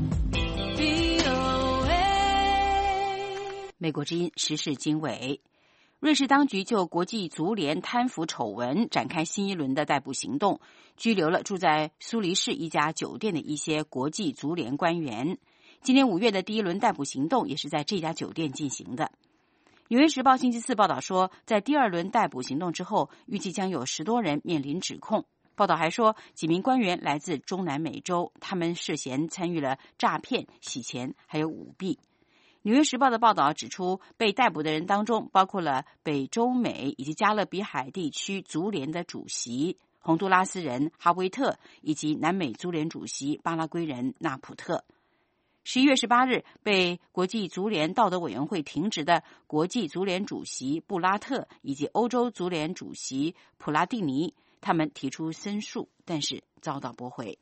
S4: 美国之音时事经纬，瑞士当局就国际足联贪腐丑闻展开新一轮的逮捕行动，拘留了住在苏黎世一家酒店的一些国际足联官员。今年五月的第一轮逮捕行动也是在这家酒店进行的。纽约时报星期四报道说，在第二轮逮捕行动之后，预计将有十多人面临指控。报道还说，几名官员来自中南美洲，他们涉嫌参与了诈骗、洗钱还有舞弊。纽约时报的报道指出，被逮捕的人当中包括了北中美以及加勒比海地区足联的主席洪都拉斯人哈维特，以及南美足联主席巴拉圭人纳普特。十一月十八日，被国际足联道德委员会停职的国际足联主席布拉特以及欧洲足联主席普拉蒂尼，他们提出申诉，但是遭到驳回。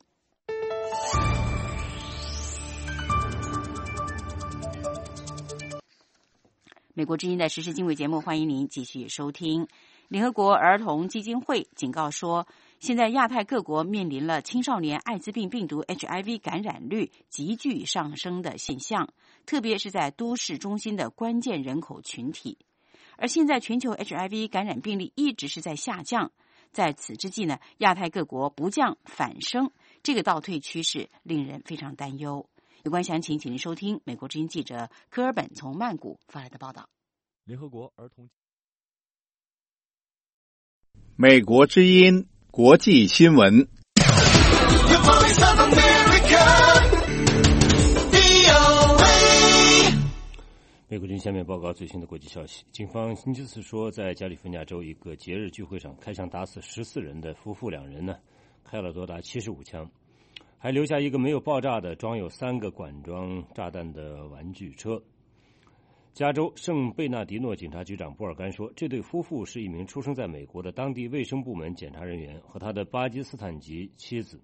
S4: 美国之音的时事经纬节目，欢迎您继续收听。联合国儿童基金会警告说，现在亚太各国面临了青少年艾滋病病毒 H I V 感染率急剧上升的现象，特别是在都市中心的关键人口群体。 而现在全球 H I V 感染病例一直是在下降。在此之际呢，亚太各国不降反升，这个倒退趋势令人非常担忧。有关详情，请您收听美国之音记者科尔本从曼谷发来的报道。
S7: 联合国儿童
S12: 美国之音国际新闻。
S19: 美国之音下面报告最新的国际消息。警方星期四说，在加利福尼亚州一个节日聚会上开枪打死十四人的夫妇两人呢，开了多达七十五枪，还留下一个没有爆炸的装有三个管装炸弹的玩具车。加州圣贝纳迪诺警察局长布尔甘说，这对夫妇是一名出生在美国的当地卫生部门检查人员和他的巴基斯坦籍妻子。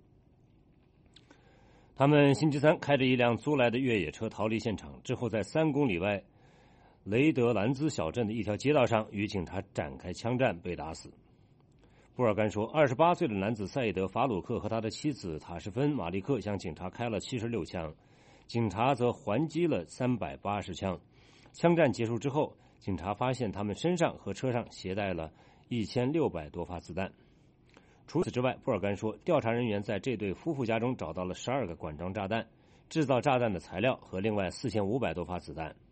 S19: 他们星期三开着一辆租来的越野车逃离现场，之后在三公里外雷德兰兹小镇的一条街道上与警察展开枪战，被打死。布尔甘说，二十八岁的男子赛义德·法鲁克和他的妻子塔什芬·马利克向警察开了七十六枪，警察则还击了三百八十枪。枪战结束之后，警察发现他们身上和车上携带了一千六百多发子弹。除此之外，布尔甘说，调查人员在这对夫妇家中找到了十二个管装炸弹、制造炸弹的材料和另外四千五百多发子弹。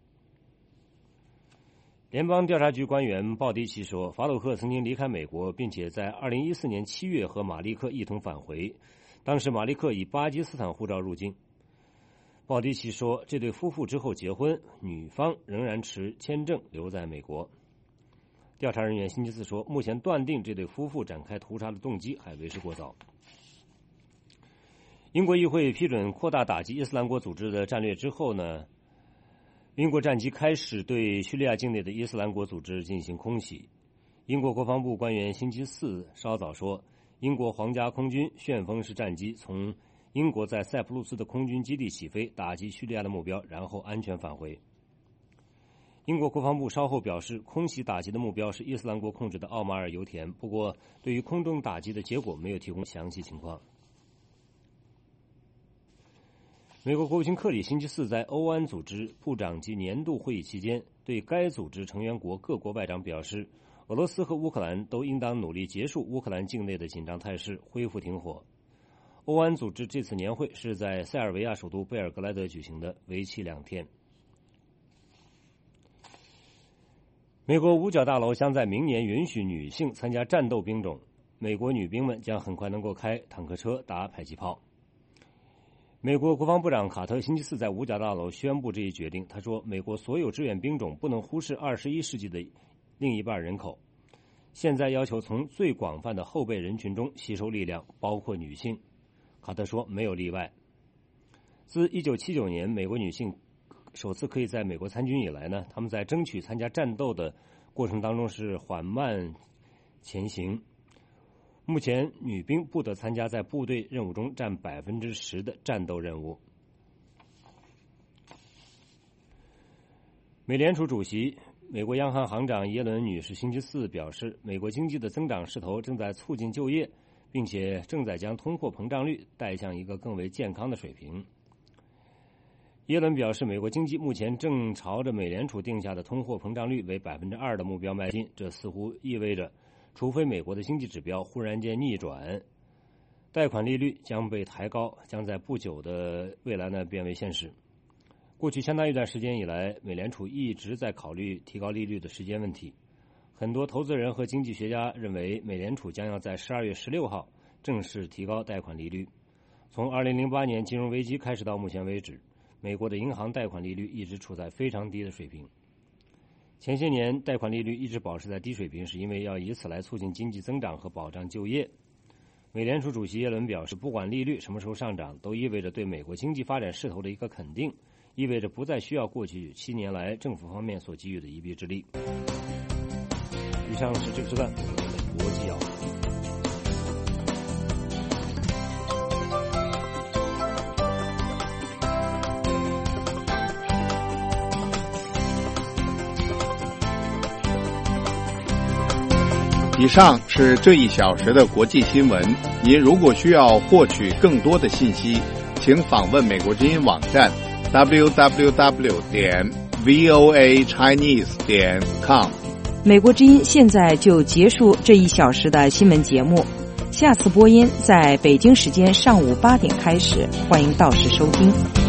S19: 联邦调查局官员鲍迪奇说，法鲁克曾经离开美国，并且在二零一四年七月和马利克一同返回，当时马利克以巴基斯坦护照入境。鲍迪奇说，这对夫妇之后结婚，女方仍然持签证留在美国。调查人员星期四说，目前断定这对夫妇展开屠杀的动机还为时过早。英国议会批准扩大打击伊斯兰国组织的战略之后呢，英国战机开始对叙利亚境内的伊斯兰国组织进行空袭。英国国防部官员星期四稍早说，英国皇家空军旋风式战机从英国在塞浦路斯的空军基地起飞，打击叙利亚的目标，然后安全返回。英国国防部稍后表示，空袭打击的目标是伊斯兰国控制的奥马尔油田，不过对于空中打击的结果没有提供详细情况。美国国务卿克里星期四在欧安组织部长级年度会议期间，对该组织成员国各国外长表示，俄罗斯和乌克兰都应当努力结束乌克兰境内的紧张态势，恢复停火。欧安组织这次年会是在塞尔维亚首都贝尔格莱德举行的，为期两天。美国五角大楼将在明年允许女性参加战斗兵种，美国女兵们将很快能够开坦克车、打迫击炮。美国国防部长卡特星期四在五角大楼宣布这一决定。他说，美国所有志愿兵种不能忽视二十一世纪的另一半人口，现在要求从最广泛的后备人群中吸收力量，包括女性。卡特说，没有例外。自一九七九年美国女性首次可以在美国参军以来呢，他们在争取参加战斗的过程当中是缓慢前行。目前，女兵不得参加在部队任务中占百分之十的战斗任务。美联储主席、美国央行行长耶伦女士星期四表示，美国经济的增长势头正在促进就业，并且正在将通货膨胀率带向一个更为健康的水平。耶伦表示，美国经济目前正朝着美联储定下的通货膨胀率为百分之二的目标迈进，这似乎意味着，除非美国的经济指标忽然间逆转，贷款利率将被抬高，将在不久的未来呢变为现实。过去相当一段时间以来，美联储一直在考虑提高利率的时间问题。很多投资人和经济学家认为，美联储将要在十二月十六号正式提高贷款利率。从二零零八年金融危机开始到目前为止，美国的银行贷款利率一直处在非常低的水平。前些年贷款利率一直保持在低水平，是因为要以此来促进经济增长和保障就业。美联储主席耶伦表示，不管利率什么时候上涨，都意味着对美国经济发展势头的一个肯定，意味着不再需要过去七年来政府方面所给予的一臂之力。以上是这个时段我们的国际要闻。
S12: 以上是这一小时的国际新闻。您如果需要获取更多的信息，请访问美国之音网站 double-u double-u double-u 点 v o a chinese 点 com。
S14: 美国之音现在就结束这一小时的新闻节目，下次播音在北京时间上午八点开始，欢迎到时收听。